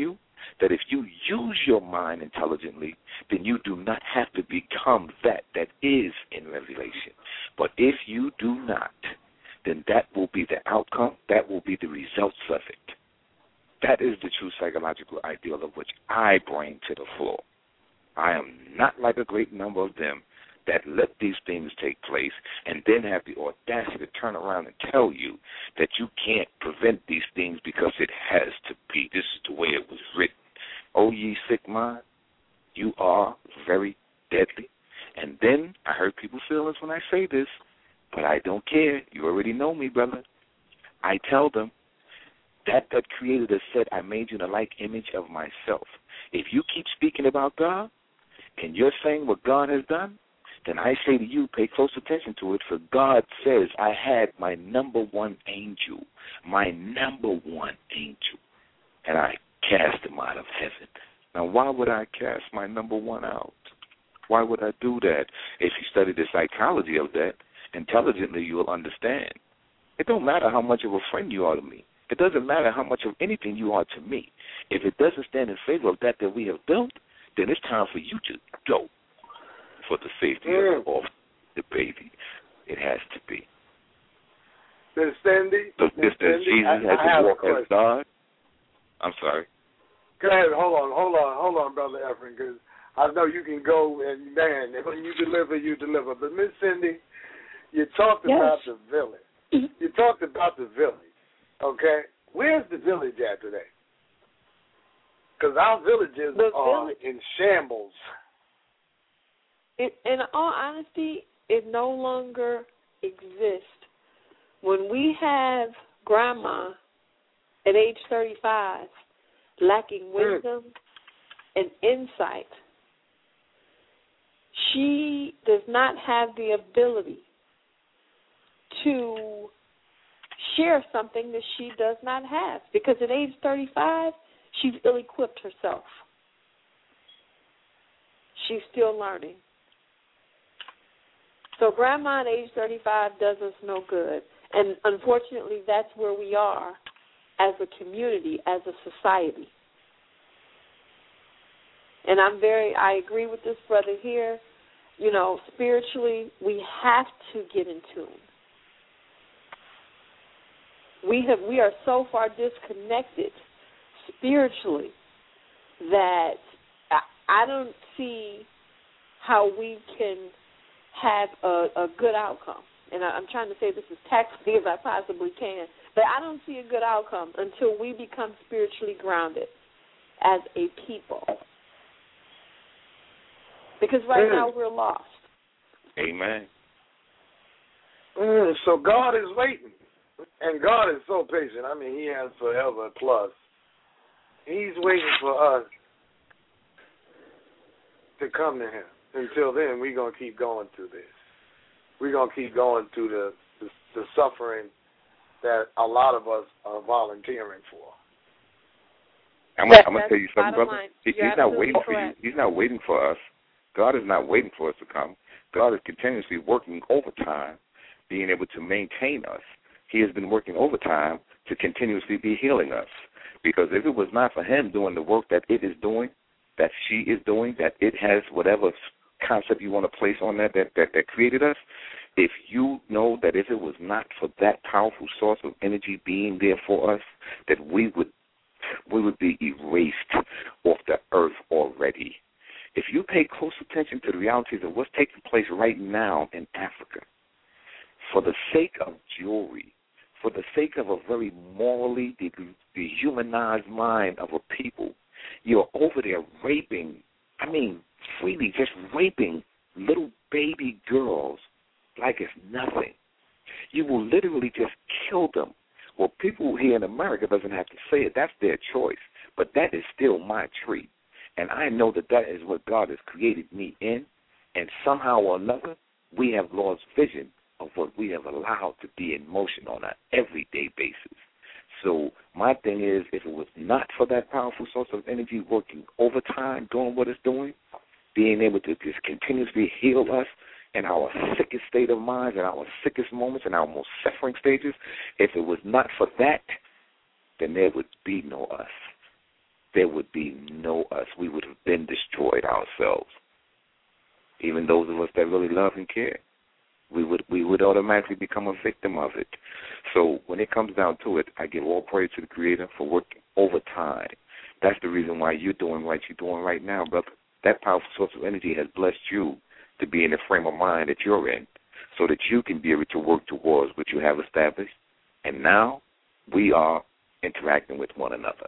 that if you use your mind intelligently, then you do not have to become that is in revelation. But if you do not, then that will be the outcome, that will be the results of it. That is the true psychological ideal of which I bring to the floor. I am not like a great number of them that let these things take place and then have the audacity to turn around and tell you that you can't prevent these things because it has to be. This is the way it was written. O ye sick mind, you are very deadly. And then I hurt people's feelings when I say this, but I don't care. You already know me, brother. I tell them that God created us said, I made you in the like image of myself. If you keep speaking about God and you're saying what God has done, then I say to you, pay close attention to it, for God says, I had my number one angel, and I cast him out of heaven. Now, why would I cast my number one out? Why would I do that? If you study the psychology of that, intelligently you will understand. It don't matter how much of a friend you are to me. It doesn't matter how much of anything you are to me. If it doesn't stand in favor of that we have built, then it's time for you to go for the safety of the baby. It has to be. Miss Cindy? So just as Jesus had to walk as God. I'm sorry. Go ahead. Hold on, Brother Ephraim, because I know you can go and, man, when you deliver. But Miss Cindy, you talked about the village. You talked about the village, okay? Where's the village at today? Because our villages are in shambles. In all honesty, it no longer exists. When we have grandma at age 35 lacking wisdom and insight, she does not have the ability to share something that she does not have, because at age 35, she's ill-equipped herself. She's still learning. So grandma at age 35 does us no good. And unfortunately, that's where we are as a community, as a society. And I agree with this brother here. You know, spiritually, we have to get in tune. We are so far disconnected spiritually that I don't see how we can have a good outcome. And I'm trying to say this as tactfully as I possibly can, but I don't see a good outcome until we become spiritually grounded as a people. Because right now we're lost. Amen. So God is waiting. And God is so patient. I mean, he has forever plus. He's waiting for us to come to him. Until then, we're going to keep going through this. We're going to keep going through the suffering that a lot of us are volunteering for. I'm going to tell you something, brother. He's not waiting for you. He's not waiting for us. God is not waiting for us to come. God is continuously working overtime, being able to maintain us. He has been working overtime to continuously be healing us. Because if it was not for him doing the work that it is doing, that she is doing, that it has whatever concept you want to place on that created us, if you know that if it was not for that powerful source of energy being there for us, that we would be erased off the earth already. If you pay close attention to the realities of what's taking place right now in Africa, for the sake of jewelry, for the sake of a very morally dehumanized mind of a people, you're over there raping, freely just raping little baby girls like it's nothing. You will literally just kill them. Well, people here in America doesn't have to say it. That's their choice. But that is still my tree. And I know that is what God has created me in. And somehow or another, we have lost vision of what we have allowed to be in motion on an everyday basis. So my thing is, if it was not for that powerful source of energy working overtime, doing what it's doing, being able to just continuously heal us in our sickest state of minds, in our sickest moments, in our most suffering stages, if it was not for that, then there would be no us. there would be no us. We would have been destroyed ourselves. Even those of us that really love and care, we would automatically become a victim of it. So when it comes down to it, I give all praise to the Creator for working overtime. That's the reason why you're doing what you're doing right now, brother. That powerful source of energy has blessed you to be in the frame of mind that you're in so that you can be able to work towards what you have established. And now we are interacting with one another.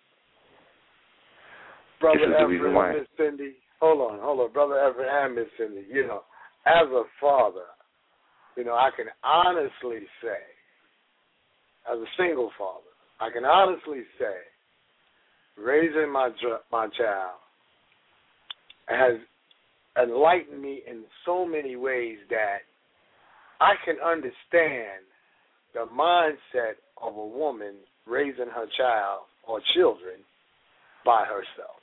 Brother Everett and Miss Cindy, hold on, Brother Everett and Miss Cindy, you know, as a father, you know, I can honestly say, as a single father, I can honestly say, raising my child has enlightened me in so many ways that I can understand the mindset of a woman raising her child or children by herself,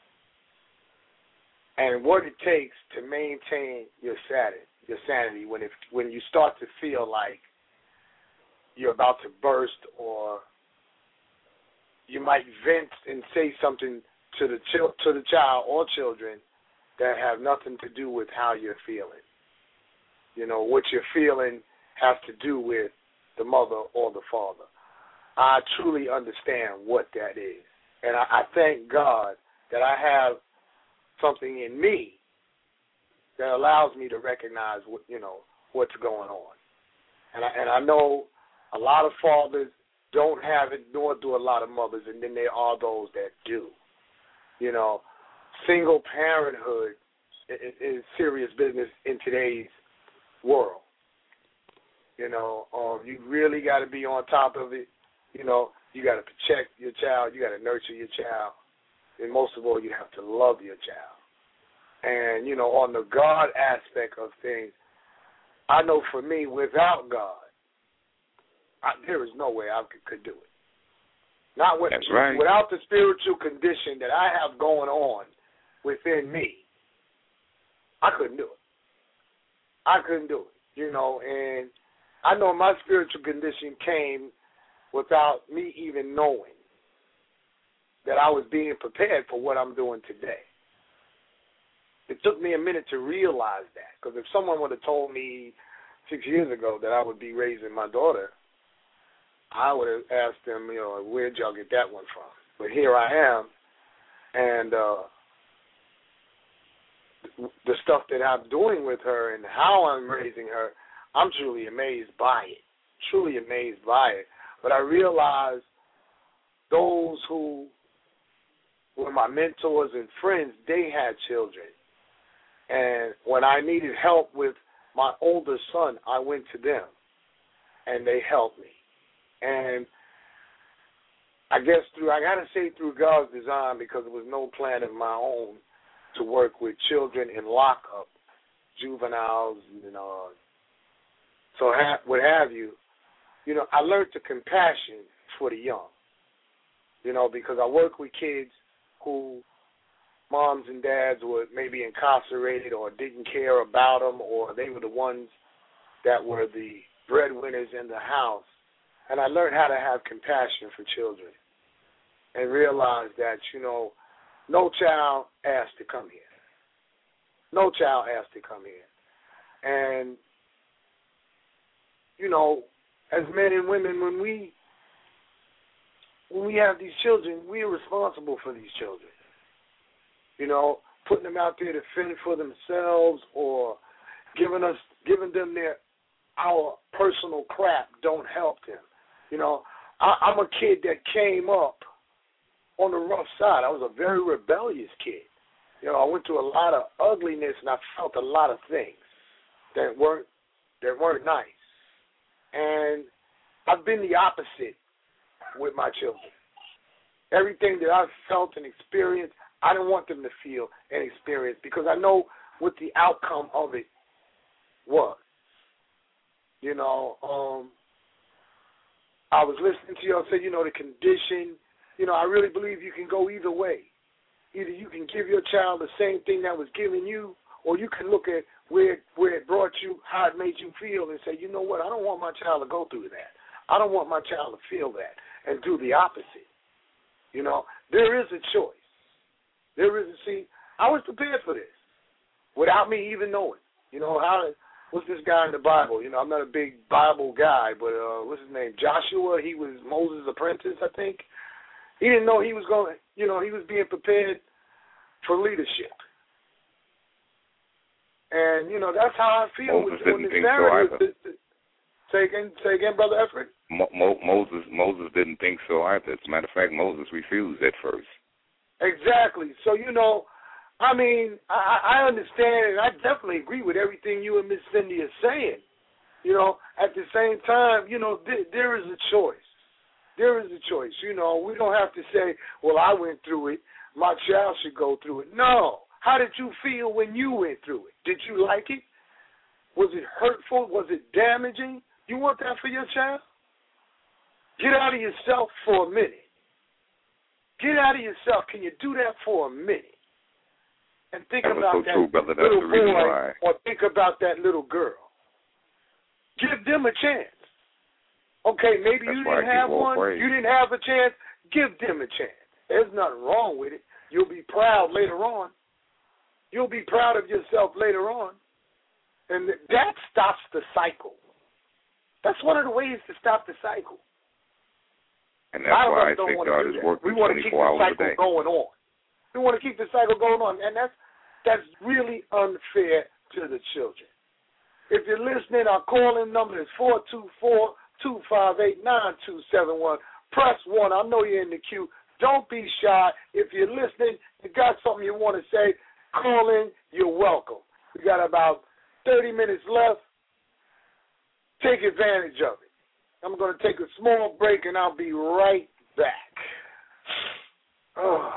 and what it takes to maintain your sanity when you start to feel like you're about to burst, or you might vent and say something to the child or children that have nothing to do with how you're feeling. You know, what you're feeling has to do with the mother or the father. I truly understand what that is. And I thank God that I have something in me that allows me to recognize what's going on. And I know a lot of fathers don't have it, nor do a lot of mothers, and then there are those that do. You know, single parenthood is serious business in today's world. You know, you really got to be on top of it. You know, you got to protect your child. You got to nurture your child. And most of all, you have to love your child. And, you know, on the God aspect of things, I know for me, without God, there is no way I could do it. Not with, That's right. Without the spiritual condition that I have going on within me, I couldn't do it. I couldn't do it, you know, and I know my spiritual condition came without me even knowing that I was being prepared for what I'm doing today. It took me a minute to realize that, because if someone would have told me 6 years ago that I would be raising my daughter, I would have asked them, you know, where'd y'all get that one from? But here I am, and the stuff that I'm doing with her and how I'm raising her, I'm truly amazed by it, But I realize those who were my mentors and friends, they had children. And when I needed help with my older son, I went to them, and they helped me. And I guess I got to say through God's design, because it was no plan of my own to work with children in lockup, juveniles, you know, so what have you. You know, I learned the compassion for the young, you know, because I work with kids who moms and dads were maybe incarcerated or didn't care about them, or they were the ones that were the breadwinners in the house. And I learned how to have compassion for children and realize that, you know, no child asked to come here. No child asked to come here. And, you know, as men and women, when we have these children, we are responsible for these children. You know, putting them out there to fend for themselves or giving them our personal crap don't help them. You know, I'm a kid that came up on the rough side. I was a very rebellious kid. You know, I went through a lot of ugliness, and I felt a lot of things that weren't nice. And I've been the opposite with my children. Everything that I've felt and experienced, I don't want them to feel and experience, because I know what the outcome of it was. You know, I was listening to y'all say, you know, the condition. You know, I really believe you can go either way. Either you can give your child the same thing that was given you, or you can look at where it brought you, how it made you feel, and say, you know what, I don't want my child to go through that. I don't want my child to feel that, and do the opposite. You know, there is a choice. See, I was prepared for this without me even knowing. You know, what's this guy in the Bible? You know, I'm not a big Bible guy, but what's his name? Joshua, he was Moses' apprentice, I think. He didn't know he was going to, you know, he was being prepared for leadership. And, you know, that's how I feel Moses when didn't this think so narrative. either. Say again, Brother Efford? Moses didn't think so either. As a matter of fact, Moses refused at first. Exactly. So, you know, I mean, I understand, and I definitely agree with everything you and Miss Cindy are saying. You know, at the same time, you know, there is a choice. There is a choice. You know, we don't have to say, well, I went through it, my child should go through it. No. How did you feel when you went through it? Did you like it? Was it hurtful? Was it damaging? You want that for your child? Get out of yourself for a minute. Get out of yourself. Can you do that for a minute? And think about that little boy or think about that little girl. Give them a chance. Okay, maybe you didn't have one. You didn't have a chance. Give them a chance. There's nothing wrong with it. You'll be proud later on. You'll be proud of yourself later on. And that stops the cycle. That's one of the ways to stop the cycle. And that's why I think God is working 24 hours a day. We want to keep the cycle going on. We want to keep the cycle going on. And that's really unfair to the children. If you're listening, our call-in number is 424-258-9271. Press 1. I know you're in the queue. Don't be shy. If you're listening, you got something you want to say, call in. You're welcome. We got about 30 minutes left. Take advantage of it. I'm going to take a small break, and I'll be right back. Oh.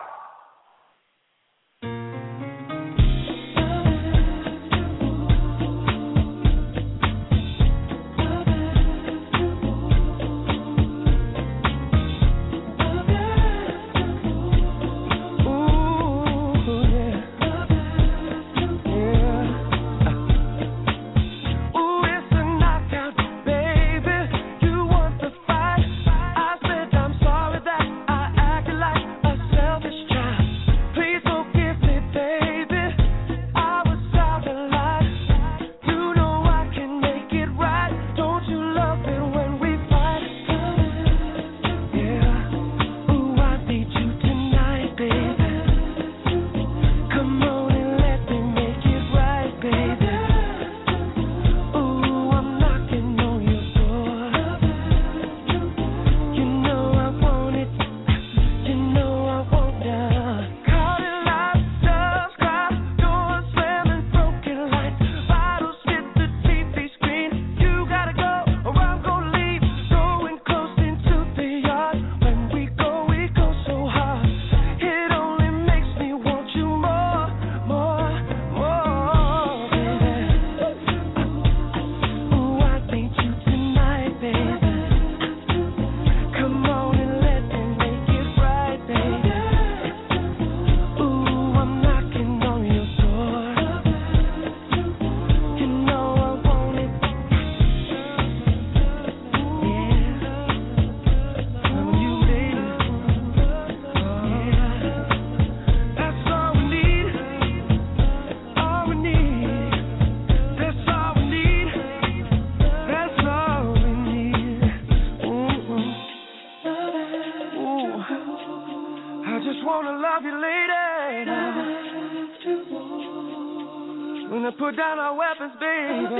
Put down our weapons, baby.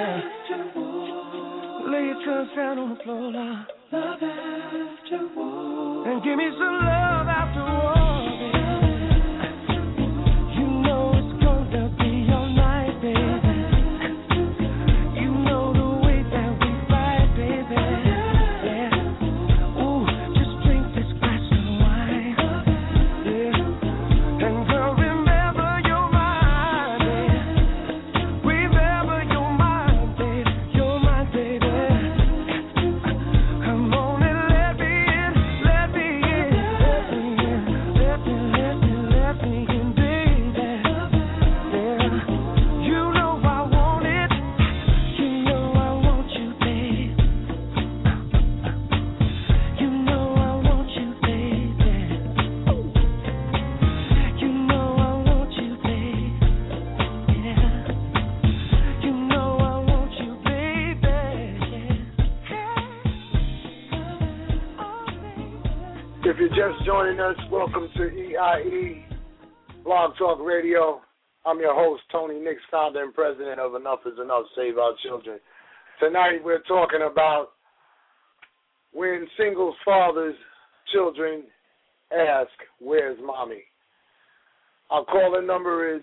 Lay your tongue down on the floor, Lord. Love after war. And give me some love after war, baby. You know it's gonna be all night, baby. You know the way that we fight, baby. Yeah. Ooh, just drink this glass of wine. Yeah. And girl, remember you're mine, baby. Remember you're mine, baby. You're mine, baby. Come on and let me in, let me in, let me in. If you're just joining us, welcome to EIE Blog Talk Radio. I'm your host, Tony Nix, founder and president of Enough is Enough, Save Our Children. Tonight we're talking about when single fathers' children ask, where's mommy? Our call-in number is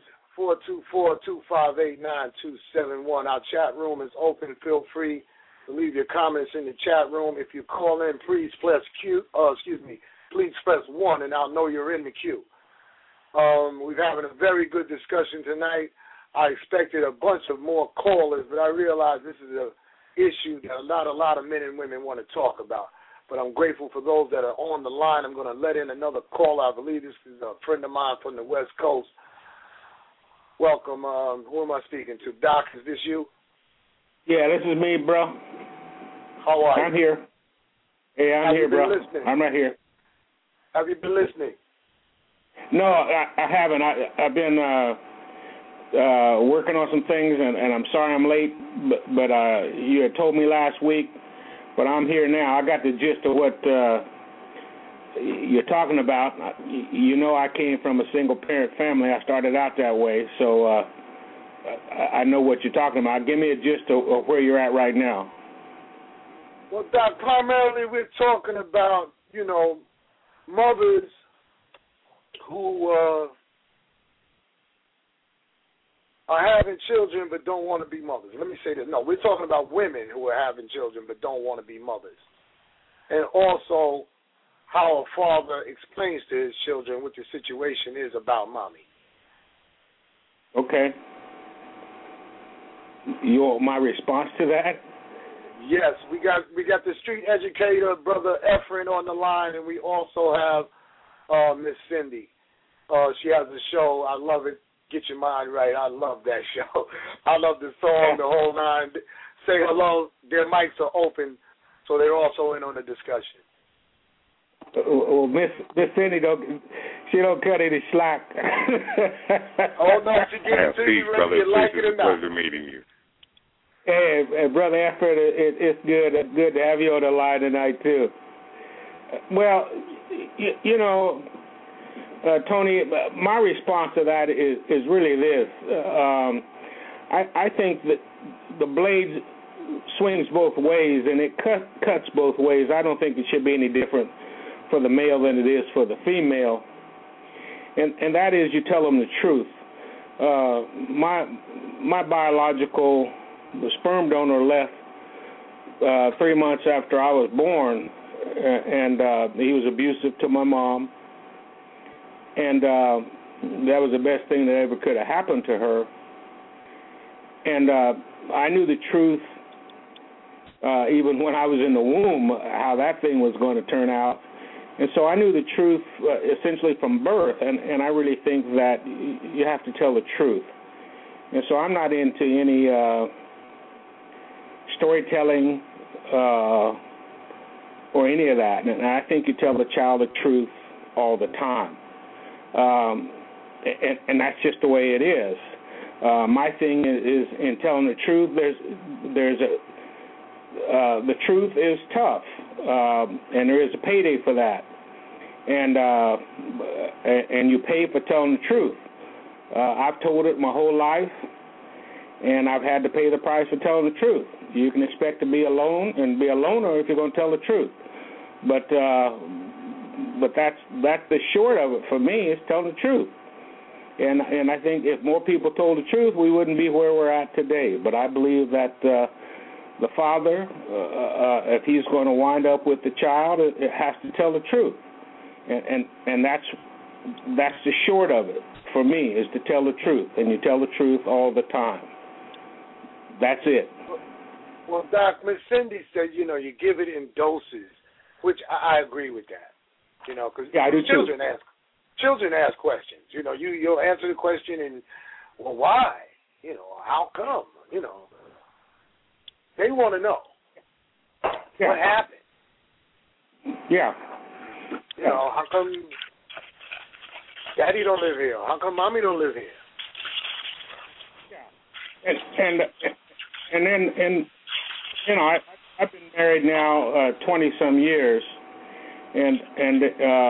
424-258-9271. Our chat room is open. Feel free to leave your comments in the chat room. If you call in, please press please press 1 and I'll know you're in the queue. We're having a very good discussion tonight. I expected a bunch of more callers, but I realize this is an issue that not a lot of men and women want to talk about. But I'm grateful for those that are on the line. I'm going to let in another caller. I believe this is a friend of mine from the West Coast. Welcome. Who am I speaking to? Doc, is this you? Yeah, this is me, bro. How are you? I'm here. Hey, I'm here, bro. Listening? I'm right here. Have you been listening? No, I haven't. I've been working on some things, and I'm sorry I'm late, but you had told me last week, but I'm here now. I got the gist of what you're talking about. You know, I came from a single-parent family. I started out that way, so I know what you're talking about. Give me a gist of where you're at right now. Well, Doc, primarily we're talking about, you know, mothers who are having children but don't want to be mothers. Let me say this. No, we're talking about women who are having children but don't want to be mothers. And also how a father explains to his children what the situation is about mommy. Okay. You want my response to that? Yes, we got the street educator, Brother Efren, on the line, and we also have Miss Cindy. She has a show. I love it. Get Your Mind Right. I love that show. I love the song, the whole nine. Say hello. Their mics are open, so they're also in on the discussion. Well, Miss Cindy don't cut any slack. Oh no, she gets it to you whether you like it or not. Pleasure meeting you. Hey, Brother Effort, it's good. It's good to have you on the line tonight too. Well, you know, Tony, my response to that is really this. I think that the blade swings both ways, and it cuts both ways. I don't think it should be any different for the male than it is for the female. And that is, you tell them the truth. My biological sperm donor left 3 months after I was born, and he was abusive to my mom. And that was the best thing that ever could have happened to her. And I knew the truth even when I was in the womb, how that thing was going to turn out. And so I knew the truth essentially from birth, and I really think that you have to tell the truth. And so I'm not into any storytelling or any of that. And I think you tell the child the truth all the time. And that's just the way it is. My thing is in telling the truth. The truth is tough, and there is a payday for that, and you pay for telling the truth. I've told it my whole life, and I've had to pay the price for telling the truth. You can expect to be alone and be a loner if you're going to tell the truth, but that's the short of it for me, is telling the truth. And I think if more people told the truth, we wouldn't be where we're at today. But I believe that the father, if he's going to wind up with the child, it has to tell the truth. And that's the short of it for me, is to tell the truth. And you tell the truth all the time. That's it. Well, Doc, Miss Cindy said, you give it in doses, which I agree with that. Because children ask questions. You'll answer the question and, well, why? How come? They want to know what happened. Yeah. How come Daddy don't live here? How come Mommy don't live here? Yeah. And then I've been married now 20 some years, And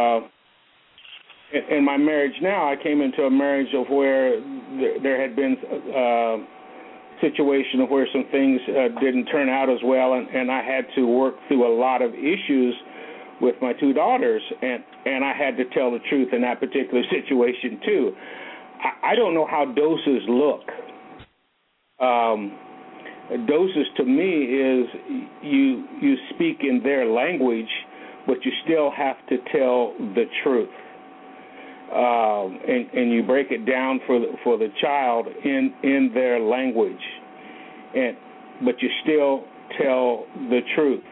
in my marriage now, I came into a marriage of where there had been situation of where some things didn't turn out as well, and I had to work through a lot of issues with my two daughters, and I had to tell the truth in that particular situation too. I don't know how doses look. Doses to me is you speak in their language, but you still have to tell the truth. And you break it down for the child in their language, but you still tell the truth,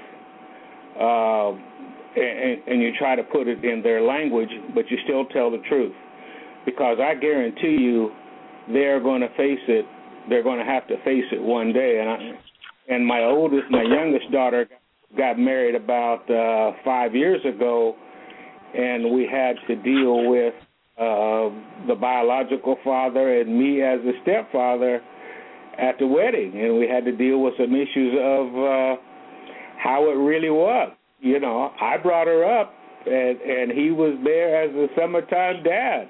and you try to put it in their language, but you still tell the truth, because I guarantee you they're going to face it. They're going to have to face it one day. And my youngest daughter got married about 5 years ago, and we had to deal with the biological father and me as the stepfather at the wedding, and we had to deal with some issues of how it really was. You know, I brought her up, and he was there as a summertime dad,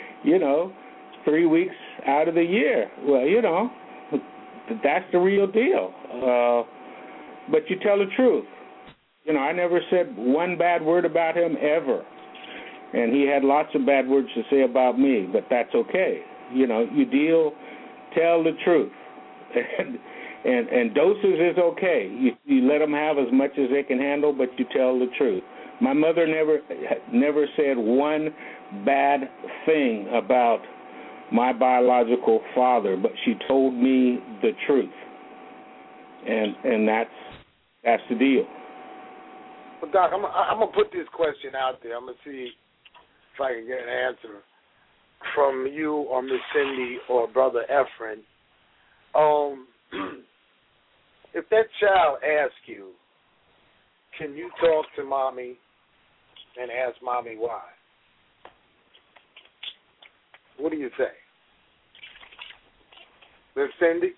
3 weeks out of the year. Well, that's the real deal. But you tell the truth. I never said one bad word about him ever. And he had lots of bad words to say about me, but that's okay. You tell the truth. And doses is okay. You let them have as much as they can handle, but you tell the truth. My mother never said one bad thing about my biological father, but she told me the truth. And that's the deal. Well, Doc, I'm going to put this question out there. I'm going to see if I can get an answer from you or Miss Cindy or Brother Efren. If that child asks you, can you talk to Mommy and ask Mommy why? What do you say? Miss Cindy?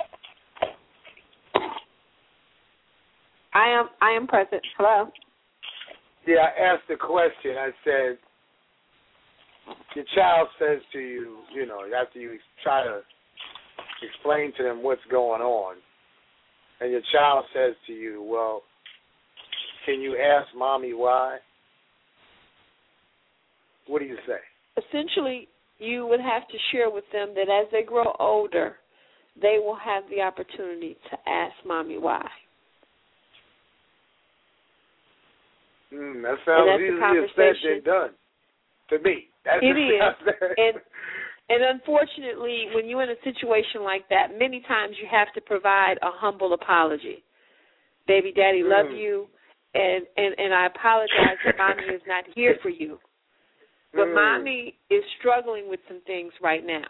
I am present. Hello? Yeah, I asked the question. I said, your child says to you, after you try to explain to them what's going on, and your child says to you, well, can you ask Mommy why? What do you say? Essentially, you would have to share with them that as they grow older, they will have the opportunity to ask Mommy why. That sounds easier said than done to me. It is. And unfortunately, when you're in a situation like that, many times you have to provide a humble apology. Baby Daddy love you, and I apologize that Mommy is not here for you. But Mommy is struggling with some things right now.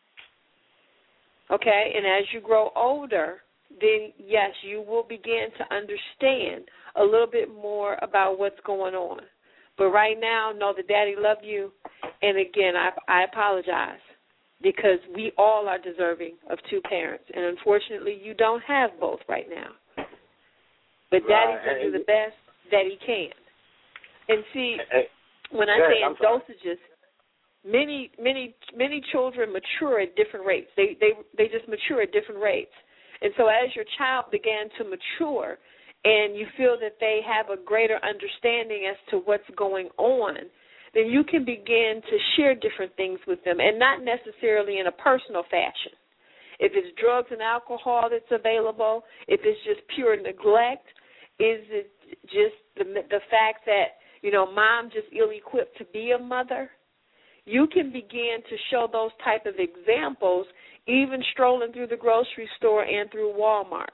Okay? And as you grow older, then, yes, you will begin to understand a little bit more about what's going on. But right now, know that Daddy love you. And, again, I apologize because we all are deserving of two parents. And, unfortunately, you don't have both right now. But Daddy's going to do the best that he can. And, see, when I say in dosages, many children mature at different rates. They just mature at different rates. And so as your child began to mature and you feel that they have a greater understanding as to what's going on, then you can begin to share different things with them, and not necessarily in a personal fashion. If it's drugs and alcohol that's available, if it's just pure neglect, is it just the fact that, Mom just ill-equipped to be a mother? You can begin to show those type of examples even strolling through the grocery store and through Walmart.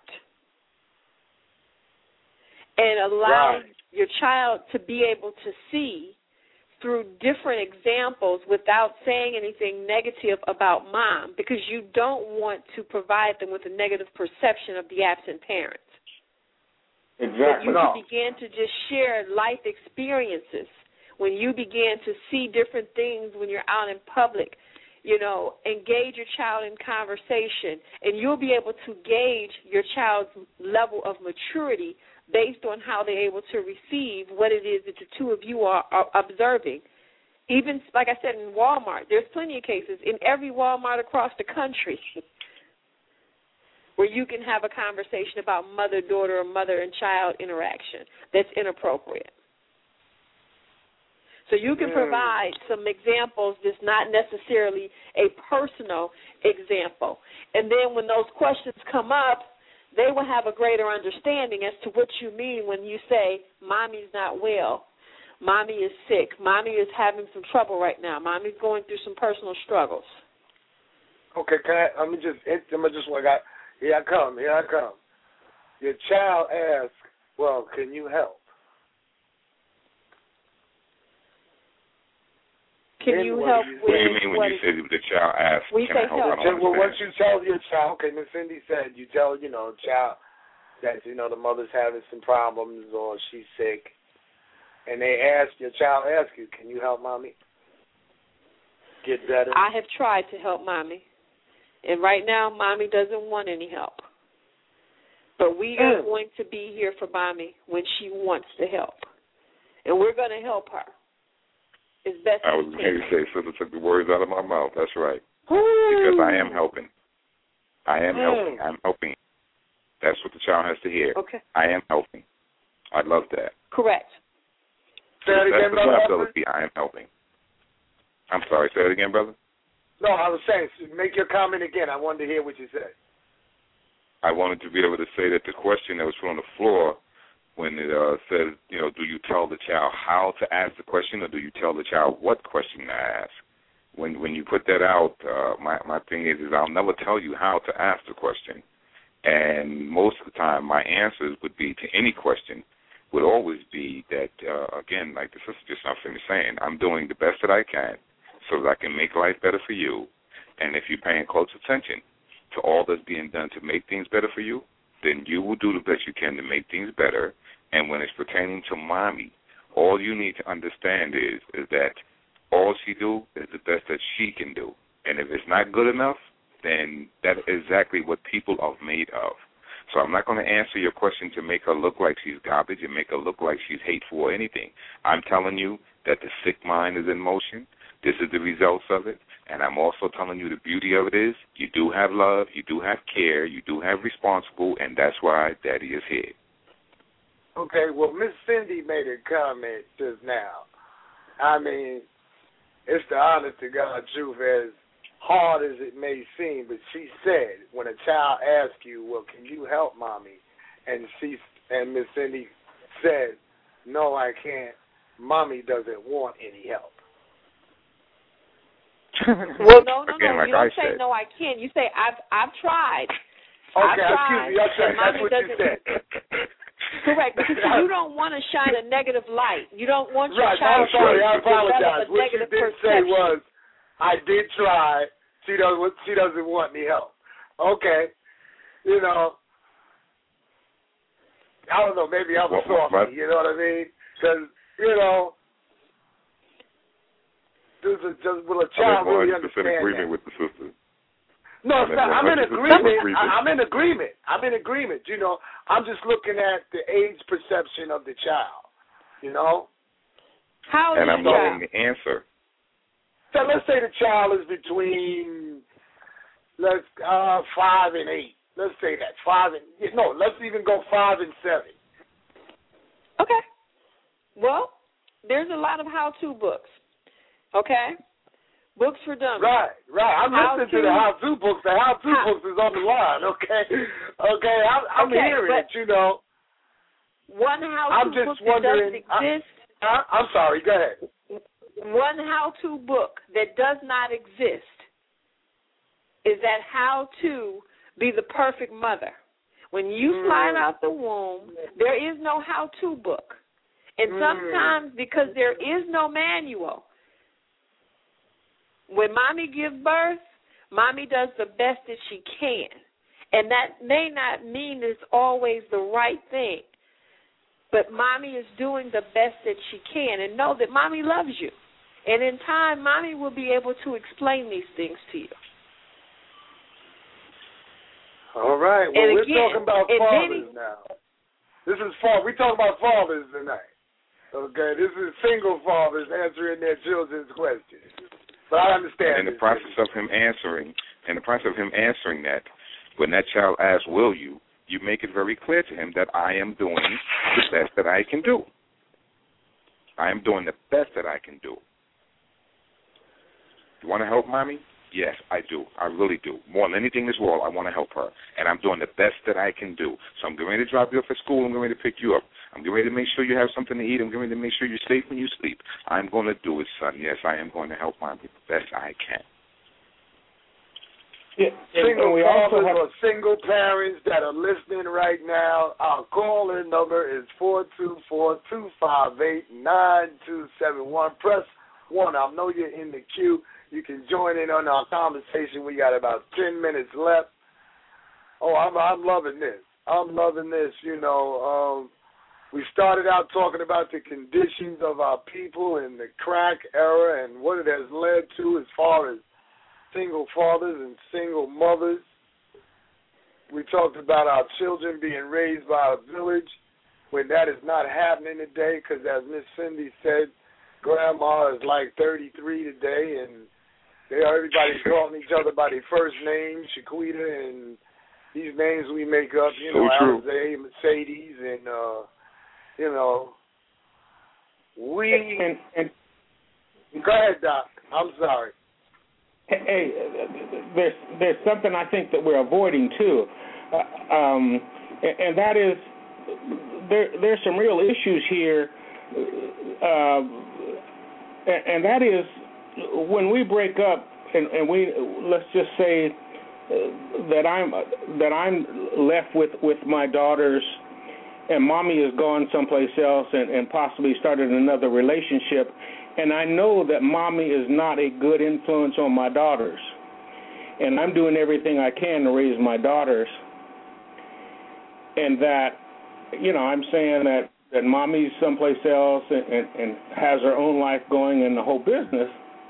And allow your child to be able to see through different examples without saying anything negative about Mom, because you don't want to provide them with a negative perception of the absent parent. Exactly. But you can begin to just share life experiences. When you begin to see different things when you're out in public, engage your child in conversation, and you'll be able to gauge your child's level of maturity based on how they're able to receive what it is that the two of you are observing. Even, like I said, in Walmart, there's plenty of cases in every Walmart across the country where you can have a conversation about mother-daughter or mother and child interaction that's inappropriate. So you can provide some examples that's not necessarily a personal example. And then when those questions come up, they will have a greater understanding as to what you mean when you say, Mommy's not well, Mommy is sick, Mommy is having some trouble right now, Mommy's going through some personal struggles. Okay, here I come. Your child asks, well, can you help? Can you help with what do you mean when you say the child asks, can I help? Well, once you tell your child, okay, Miss Cindy said, you tell, child that, the mother's having some problems or she's sick, and your child asks you, can you help Mommy get better? I have tried to help Mommy, and right now Mommy doesn't want any help. But we are going to be here for Mommy when she wants to help, and we're going to help her. I was going to say, Sister took the words out of my mouth. That's right. Because I am helping. Helping. I'm helping. That's what the child has to hear. Okay. I am helping. I love that. Correct. Say it again, brother. I am helping. I'm sorry. Say it again, brother. No, I was saying, make your comment again. I wanted to hear what you said. I wanted to be able to say that the question that was put on the floor when it says, do you tell the child how to ask the question or do you tell the child what question to ask? When you put that out, my thing is I'll never tell you how to ask the question. And most of the time my answers would be to any question would always be that, again, like the sister just now finished saying, I'm doing the best that I can so that I can make life better for you. And if you're paying close attention to all that's being done to make things better for you, then you will do the best you can to make things better. And when it's pertaining to Mommy, all you need to understand is that all she do is the best that she can do. And if it's not good enough, then that is exactly what people are made of. So I'm not going to answer your question to make her look like she's garbage and make her look like she's hateful or anything. I'm telling you that the sick mind is in motion. This is the results of it. And I'm also telling you the beauty of it is you do have love, you do have care, you do have responsible, and that's why Daddy is here. Okay, well, Miss Cindy made a comment just now. I mean, it's the honest to God truth, as hard as it may seem, but she said when a child asks you, well, can you help Mommy? And Miss Cindy said, no, I can't. Mommy doesn't want any help. Well, no. Again, like you don't I say said. no, I can't. You say I've tried. Okay, excuse me. That's what you said. Correct, because you don't want to shine a negative light. You don't want your right, child I'm sorry, I to develop apologize. a What you negative did perception. say was, I did try. She doesn't want any help. Okay, I don't know. Maybe I was soft. You know what I mean? Because will a child really understand in agreement that? with the sister. No, it's not. I'm in agreement. I'm in agreement. I'm just looking at the age perception of the child. How old is and I'm the child? knowing the answer. So let's say the child is between 5 and 8. Let's say that let's even go 5 and 7. Okay. Well, there's a lot of how-to books. Okay. Books for dummies. Right. I'm listening to the how-to books. The how-to books is on the line. Okay. I'm hearing it. One how-to book that doesn't exist. I'm sorry. Go ahead. One how-to book that does not exist is that how to be the perfect mother. When you slide out the womb, there is no how-to book. And sometimes because there is no manual, when Mommy gives birth, Mommy does the best that she can. And that may not mean it's always the right thing, but Mommy is doing the best that she can. And know that Mommy loves you. And in time, Mommy will be able to explain these things to you. All right. Well, And we're again, talking about fathers now. We're talking about fathers tonight. Okay, this is single fathers answering their children's questions. But I understand. In the process of him answering that, when that child asks, "Will you?" you make it very clear to him that I am doing the best that I can do. I am doing the best that I can do. You want to help Mommy? Yes, I do. I really do. More than anything in this world, I want to help her. And I'm doing the best that I can do. So I'm getting ready to drop you off at school. I'm getting ready to pick you up. I'm getting ready to make sure you have something to eat. I'm getting ready to make sure you're safe when you sleep. I'm going to do it, son. Yes, I am going to help Mommy the best I can. Yeah, single fathers or single parents that are listening right now, our call-in number is 424-258-9271. Press 1. I know you're in the queue. You can join in on our conversation. We got about 10 minutes left. Oh, I'm loving this. I'm loving this. You know, we started out talking about the conditions of our people in the crack era and what it has led to as far as single fathers and single mothers. We talked about our children being raised by a village when that is not happening today because, as Miss Cindy said, Grandma is like 33 today, and everybody's calling each other by their first name, Shaquita, and these names we make up, you know, Alizé, Mercedes, and, you know, Go ahead, Doc. I'm sorry. Hey, there's something I think that we're avoiding too, and that is there's some real issues here, and that is when we break up and we let's just say that I'm left with my daughters, and Mommy is gone someplace else and possibly started another relationship. And I know that Mommy is not a good influence on my daughters. And I'm doing everything I can to raise my daughters. And that, you know, I'm saying that Mommy's someplace else and has her own life going in the whole business.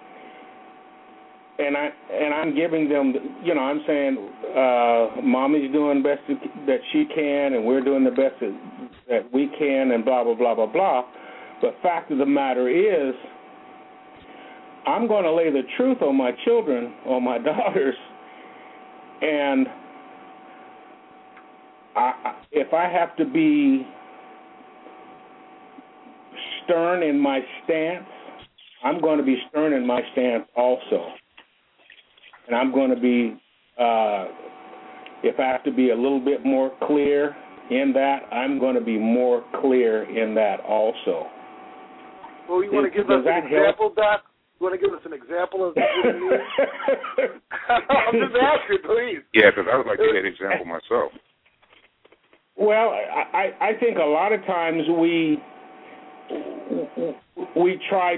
And I'm giving them, you know, I'm saying Mommy's doing the best that she can, and we're doing the best that we can, and blah, blah, blah, blah, blah. But fact of the matter is, I'm going to lay the truth on my children, on my daughters, and if I have to be stern in my stance, I'm going to be stern in my stance also. And I'm going to be, if I have to be a little bit more clear in that, I'm going to be more clear in that also. Well, you want to give us an example, Doc? You want to give us an example of what you mean? I'm just asking, please. Yeah, because I would like to get an example myself. Well, I think a lot of times we try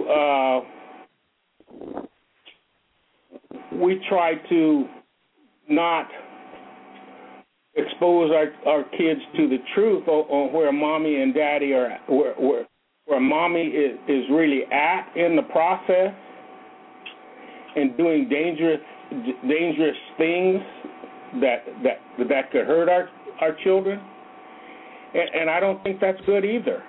to not expose our kids to the truth on where Mommy and Daddy are, where Mommy is really at in the process and doing dangerous things that could hurt our children. And I don't think that's good either.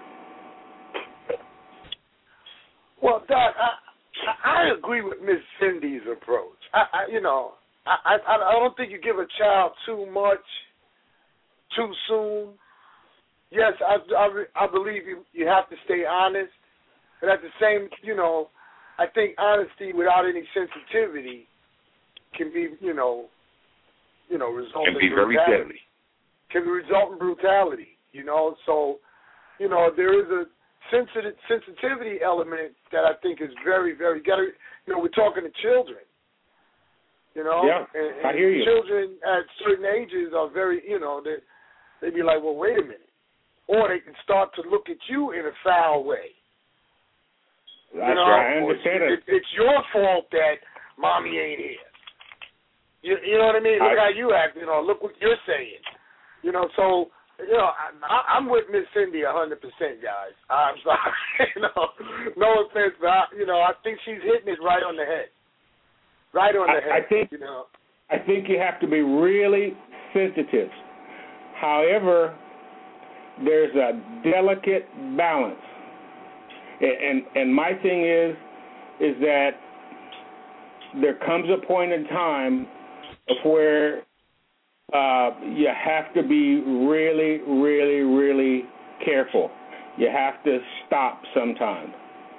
Well, Doc, I agree with Miss Cindy's approach. I don't think you give a child too much too soon. Yes, I believe you have to stay honest, but at the same, I think honesty without any sensitivity can be, result can be in very deadly. Can result in brutality, So, there is a sensitivity element that I think is very, very. We're talking to children. Yeah, and I hear you. Children at certain ages are very, they be like, well, wait a minute. Or they can start to look at you in a foul way. That's right, I understand it. It's your fault that Mommy ain't here. You know what I mean? Look how you act, look what you're saying. So You know, I'm with Miss Cindy 100%, guys. I'm sorry. No offense, but I think she's hitting it right on the head. Right on the head. I think you have to be really sensitive. However, there's a delicate balance. And my thing is that there comes a point in time where you have to be really, really, really careful. You have to stop sometime.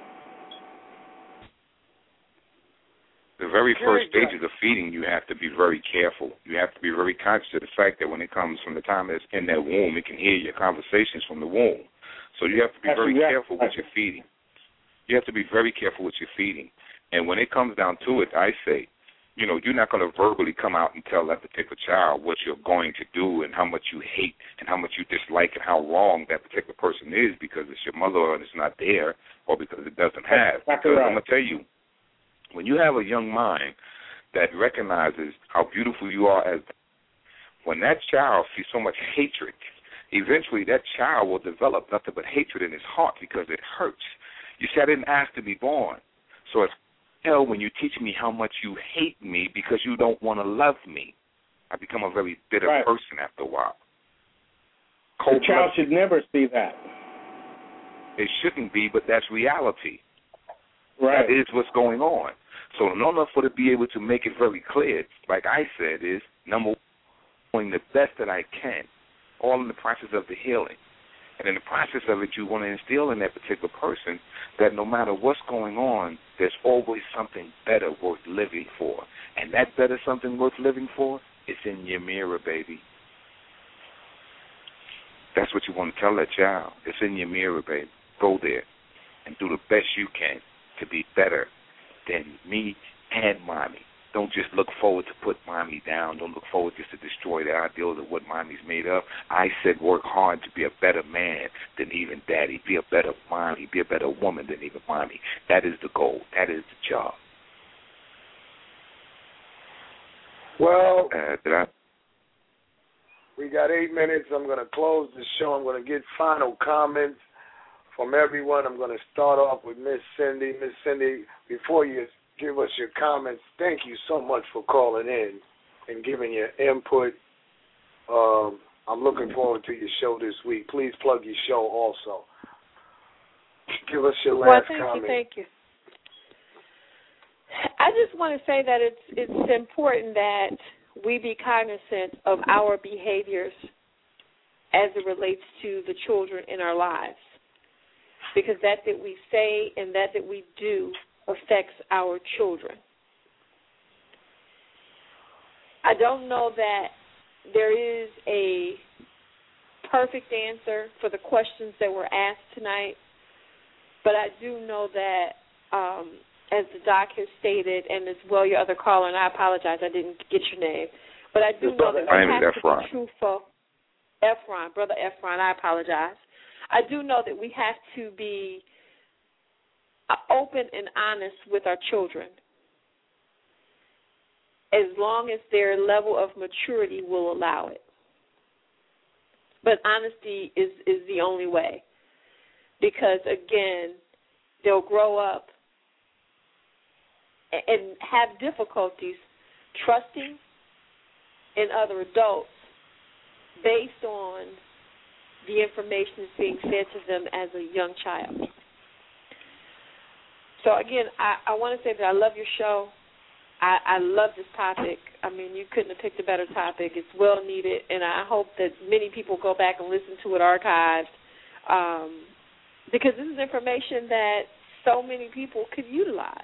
The very first stages of feeding, you have to be very careful. You have to be very conscious of the fact that when it comes from the time it's in that womb, it can hear your conversations from the womb. So you have to be very careful with your feeding. You have to be very careful with your feeding. And when it comes down to it, I say, you're not going to verbally come out and tell that particular child what you're going to do and how much you hate and how much you dislike and how wrong that particular person is because it's your mother and it's not there or because it doesn't have. Because I'm going to tell you, when you have a young mind that recognizes how beautiful you are, when that child sees so much hatred, eventually that child will develop nothing but hatred in his heart because it hurts. You see, I didn't ask to be born. So it's hell when you teach me how much you hate me because you don't want to love me. I become a very bitter person after a while. The child should never see that. It shouldn't be, but that's reality. Right. That is what's going on. So in order for to be able to make it very clear, like I said, is number one, doing the best that I can, all in the process of the healing. And in the process of it, you want to instill in that particular person that no matter what's going on, there's always something better worth living for. And that better something worth living for is in your mirror, baby. That's what you want to tell that child. It's in your mirror, baby. Go there and do the best you can to be better than me and mommy. Don't just look forward to put mommy down. Don't look forward just to destroy the ideals of what mommy's made of. I said work hard to be a better man than even daddy. Be a better mommy. Be a better woman than even mommy. That is the goal. That is the job. Well, we got 8 minutes. I'm going to close the show. I'm going to get final comments from everyone. I'm going to start off with Miss Cindy. Miss Cindy, before you give us your comments, thank you so much for calling in and giving your input. I'm looking forward to your show this week. Please plug your show also. Give us your last comment. Thank you. I just want to say that it's important that we be cognizant of our behaviors as it relates to the children in our lives, because that we say and that we do affects our children. I don't know that there is a perfect answer for the questions that were asked tonight, but I do know that, as the doc has stated, and as well your other caller, and I apologize, I didn't get your name, but I do know that we have to be truthful. Brother Efron, I apologize. I do know that we have to be open and honest with our children, as long as their level of maturity will allow it. But honesty is the only way, because, again, they'll grow up and have difficulties trusting in other adults based on the information that's being fed to them as a young child. So, again, I want to say that I love your show. I love this topic. I mean, you couldn't have picked a better topic. It's well needed, and I hope that many people go back and listen to it archived, because this is information that so many people could utilize.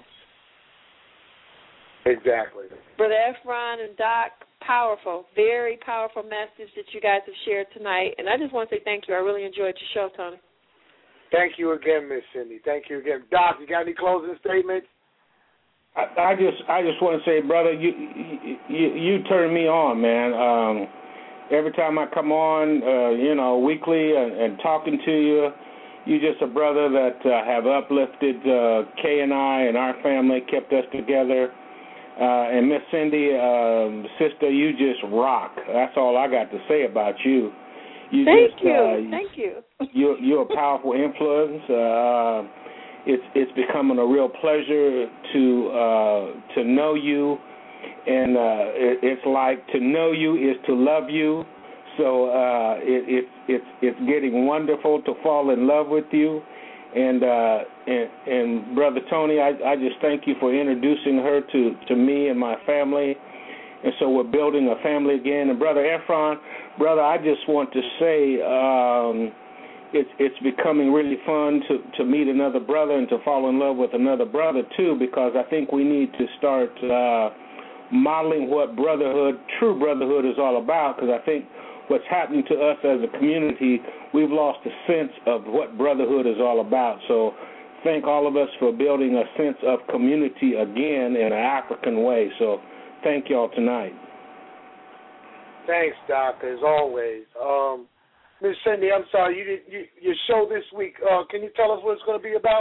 Exactly. Brother Efron and Doc, powerful, very powerful message that you guys have shared tonight, and I just want to say thank you. I really enjoyed your show, Tony. Thank you again, Miss Cindy. Thank you again. Doc, you got any closing statements? I just want to say, brother, you turn me on, man. Every time I come on, weekly and talking to you, you're just a brother that have uplifted Kay and I and our family, kept us together. And Miss Cindy, sister, you just rock. That's all I got to say about you. Thank you. You're a powerful influence. It's becoming a real pleasure to know you, and it's like to know you is to love you. So it's getting wonderful to fall in love with you. And Brother Tony, I just thank you for introducing her to me and my family. And so we're building a family again. And Brother Efron, brother, I just want to say it's becoming really fun to meet another brother and to fall in love with another brother too, because I think we need to start modeling what true brotherhood is all about, because I think what's happening to us as a community, we've lost a sense of what brotherhood is all about. So thank all of us for building a sense of community again in an African way. So thank y'all tonight. Thanks, Doc, as always. Ms. Cindy, I'm sorry, your show this week, can you tell us what it's going to be about?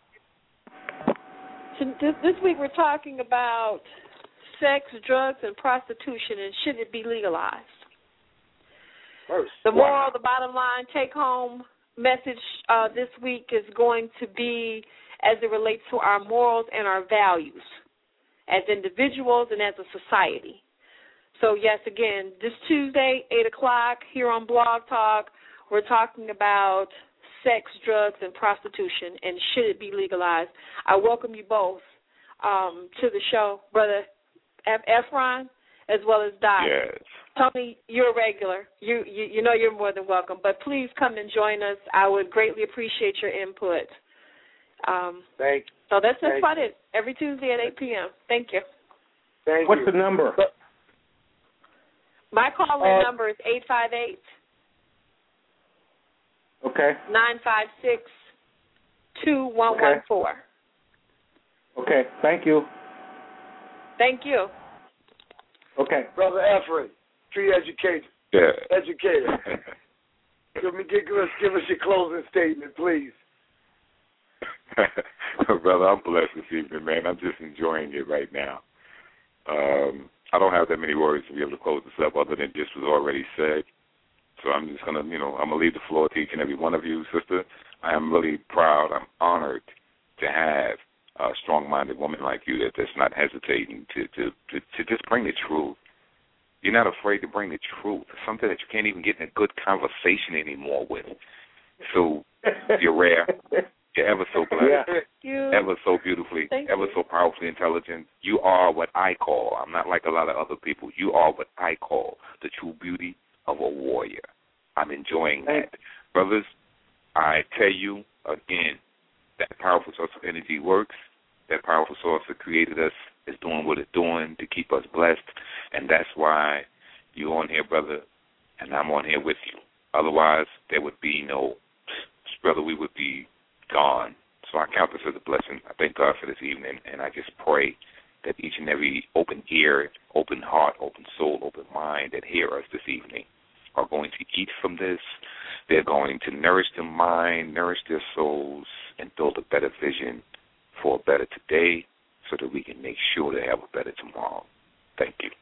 So this week we're talking about sex, drugs, and prostitution, and should it be legalized? The moral, the bottom line, take-home message this week is going to be as it relates to our morals and our values as individuals and as a society. So, yes, again, this Tuesday, 8 o'clock, here on Blog Talk, we're talking about sex, drugs, and prostitution, and should it be legalized. I welcome you both to the show, Brother Efron, as well as Doc. Yes. Tony, you're a regular. You know you're more than welcome, but please come and join us. I would greatly appreciate your input. Thank you. So that's about it. Every Tuesday at 8 p.m. Thank you. What's the number? My call-in number is 858. Okay. 956-2114. Okay. Thank you. Thank you. Okay. Brother Efron, tree educator. Yeah. Educator. Give us your closing statement, please. Brother, I'm blessed this evening, man. I'm just enjoying it right now. I don't have that many words to be able to close this up other than just was already said. So I'm just going to, I'm going to leave the floor to each and every one of you, sister. I am really proud. I'm honored to have a strong-minded woman like you that's not hesitating to just bring the truth. You're not afraid to bring the truth, something that you can't even get in a good conversation anymore with. So you're rare. You're ever so blessed, ever so beautifully, ever so powerfully intelligent. You are what I call, I'm not like a lot of other people, you are what I call the true beauty of a warrior. I'm enjoying that. Brothers, I tell you again, that powerful source of energy works. That powerful source that created us is doing what it's doing to keep us blessed, and that's why you're on here, brother, and I'm on here with you. Otherwise, there would be no, brother, we would be gone. So I count this as a blessing. I thank God for this evening, and I just pray that each and every open ear, open heart, open soul, open mind that hear us this evening are going to eat from this. They're going to nourish their mind, nourish their souls, and build a better vision for a better today so that we can make sure they have a better tomorrow. Thank you.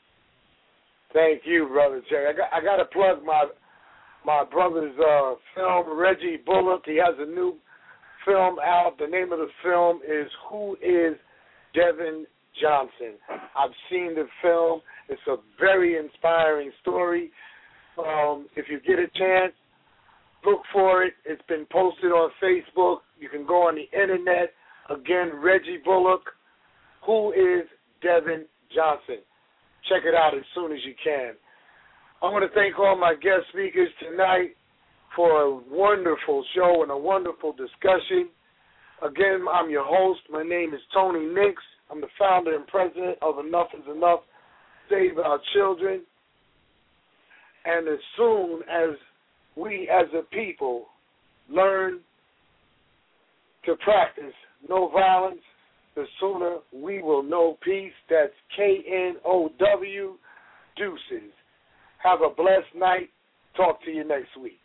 Thank you, Brother Jerry. I got to plug my brother's film, Reggie Bullock. He has a new film out. The name of the film is Who is Devin Johnson? I've seen the film. It's a very inspiring story. If you get a chance, look for it. It's been posted on Facebook. You can go on the internet. Again, Reggie Bullock, Who is Devin Johnson? Check it out as soon as you can. I want to thank all my guest speakers tonight for a wonderful show and a wonderful discussion. Again, I'm your host. My name is Tony Nix. I'm the founder and president of Enough is Enough, Save Our Children. And as soon as we as a people learn to practice no violence, the sooner we will know peace. That's KNOW, deuces. Have a blessed night. Talk to you next week.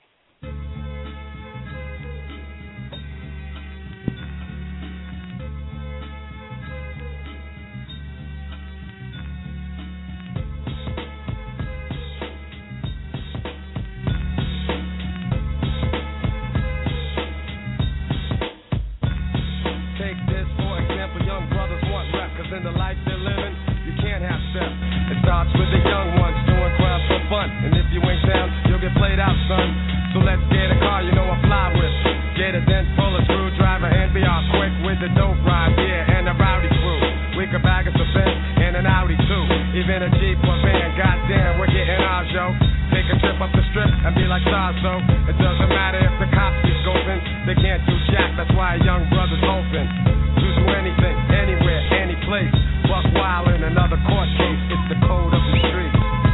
town, you'll get played out, son. So let's get a car, you know I fly with. Get a dent full of screwdriver and be all quick with the dope ride, yeah, and the rowdy crew. We could bag us a Benz and an Audi too, even a Jeep or van. Goddamn, we're getting ours, yo. Take a trip up the strip and be like Sarzo. It doesn't matter if the cops be scoping, they can't do jack. That's why a young brother's open to do anything, anywhere, any place. Buck wild in another court case. It's the code of the street.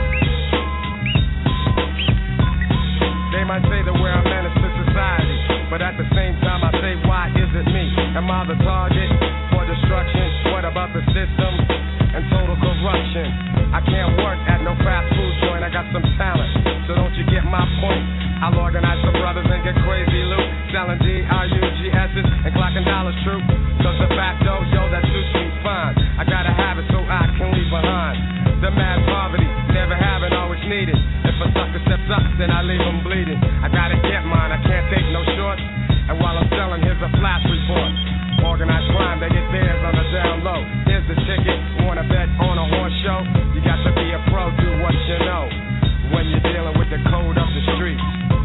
They might say that we're a menace to society, but at the same time I say, why is it me? Am I the target for destruction? What about the system and total corruption? I can't work at no fast food joint, I got some talent, so don't you get my point? I'll organize some brothers and get crazy loot, selling D-R-U-G-S's and clocking dollars true. Cause the fact though, yo, that suits me fine. I gotta have it so I can leave behind the mad poverty, never having, always needed. If a sucker steps up, then I leave him bleeding. I gotta get mine, I can't take no shorts. And while I'm selling, here's a flash report. Organized crime, they get theirs on the down low. Here's the ticket, wanna bet on a horse show? You got to be a pro, do what you know when you're dealing with the code of the streets.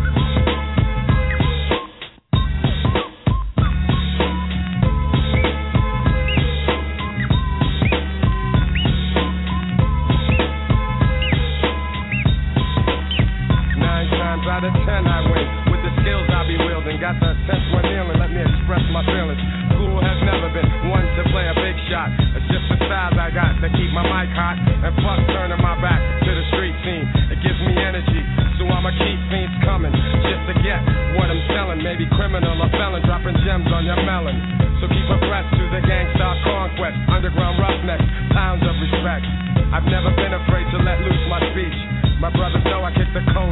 Out of 10 I win, with the skills I be wielding. Got the sense when kneeling, let me express my feelings. School has never been one to play a big shot. It's just the styles I got to keep my mic hot. And fuck turning my back to the street scene. It gives me energy, so I'ma keep fiends coming just to get what I'm selling. Maybe criminal or felon, dropping gems on your melon. So keep abreast to the gangsta conquest. Underground roughnecks, pounds of respect. I've never been afraid to let loose my speech. My brothers know I kick the code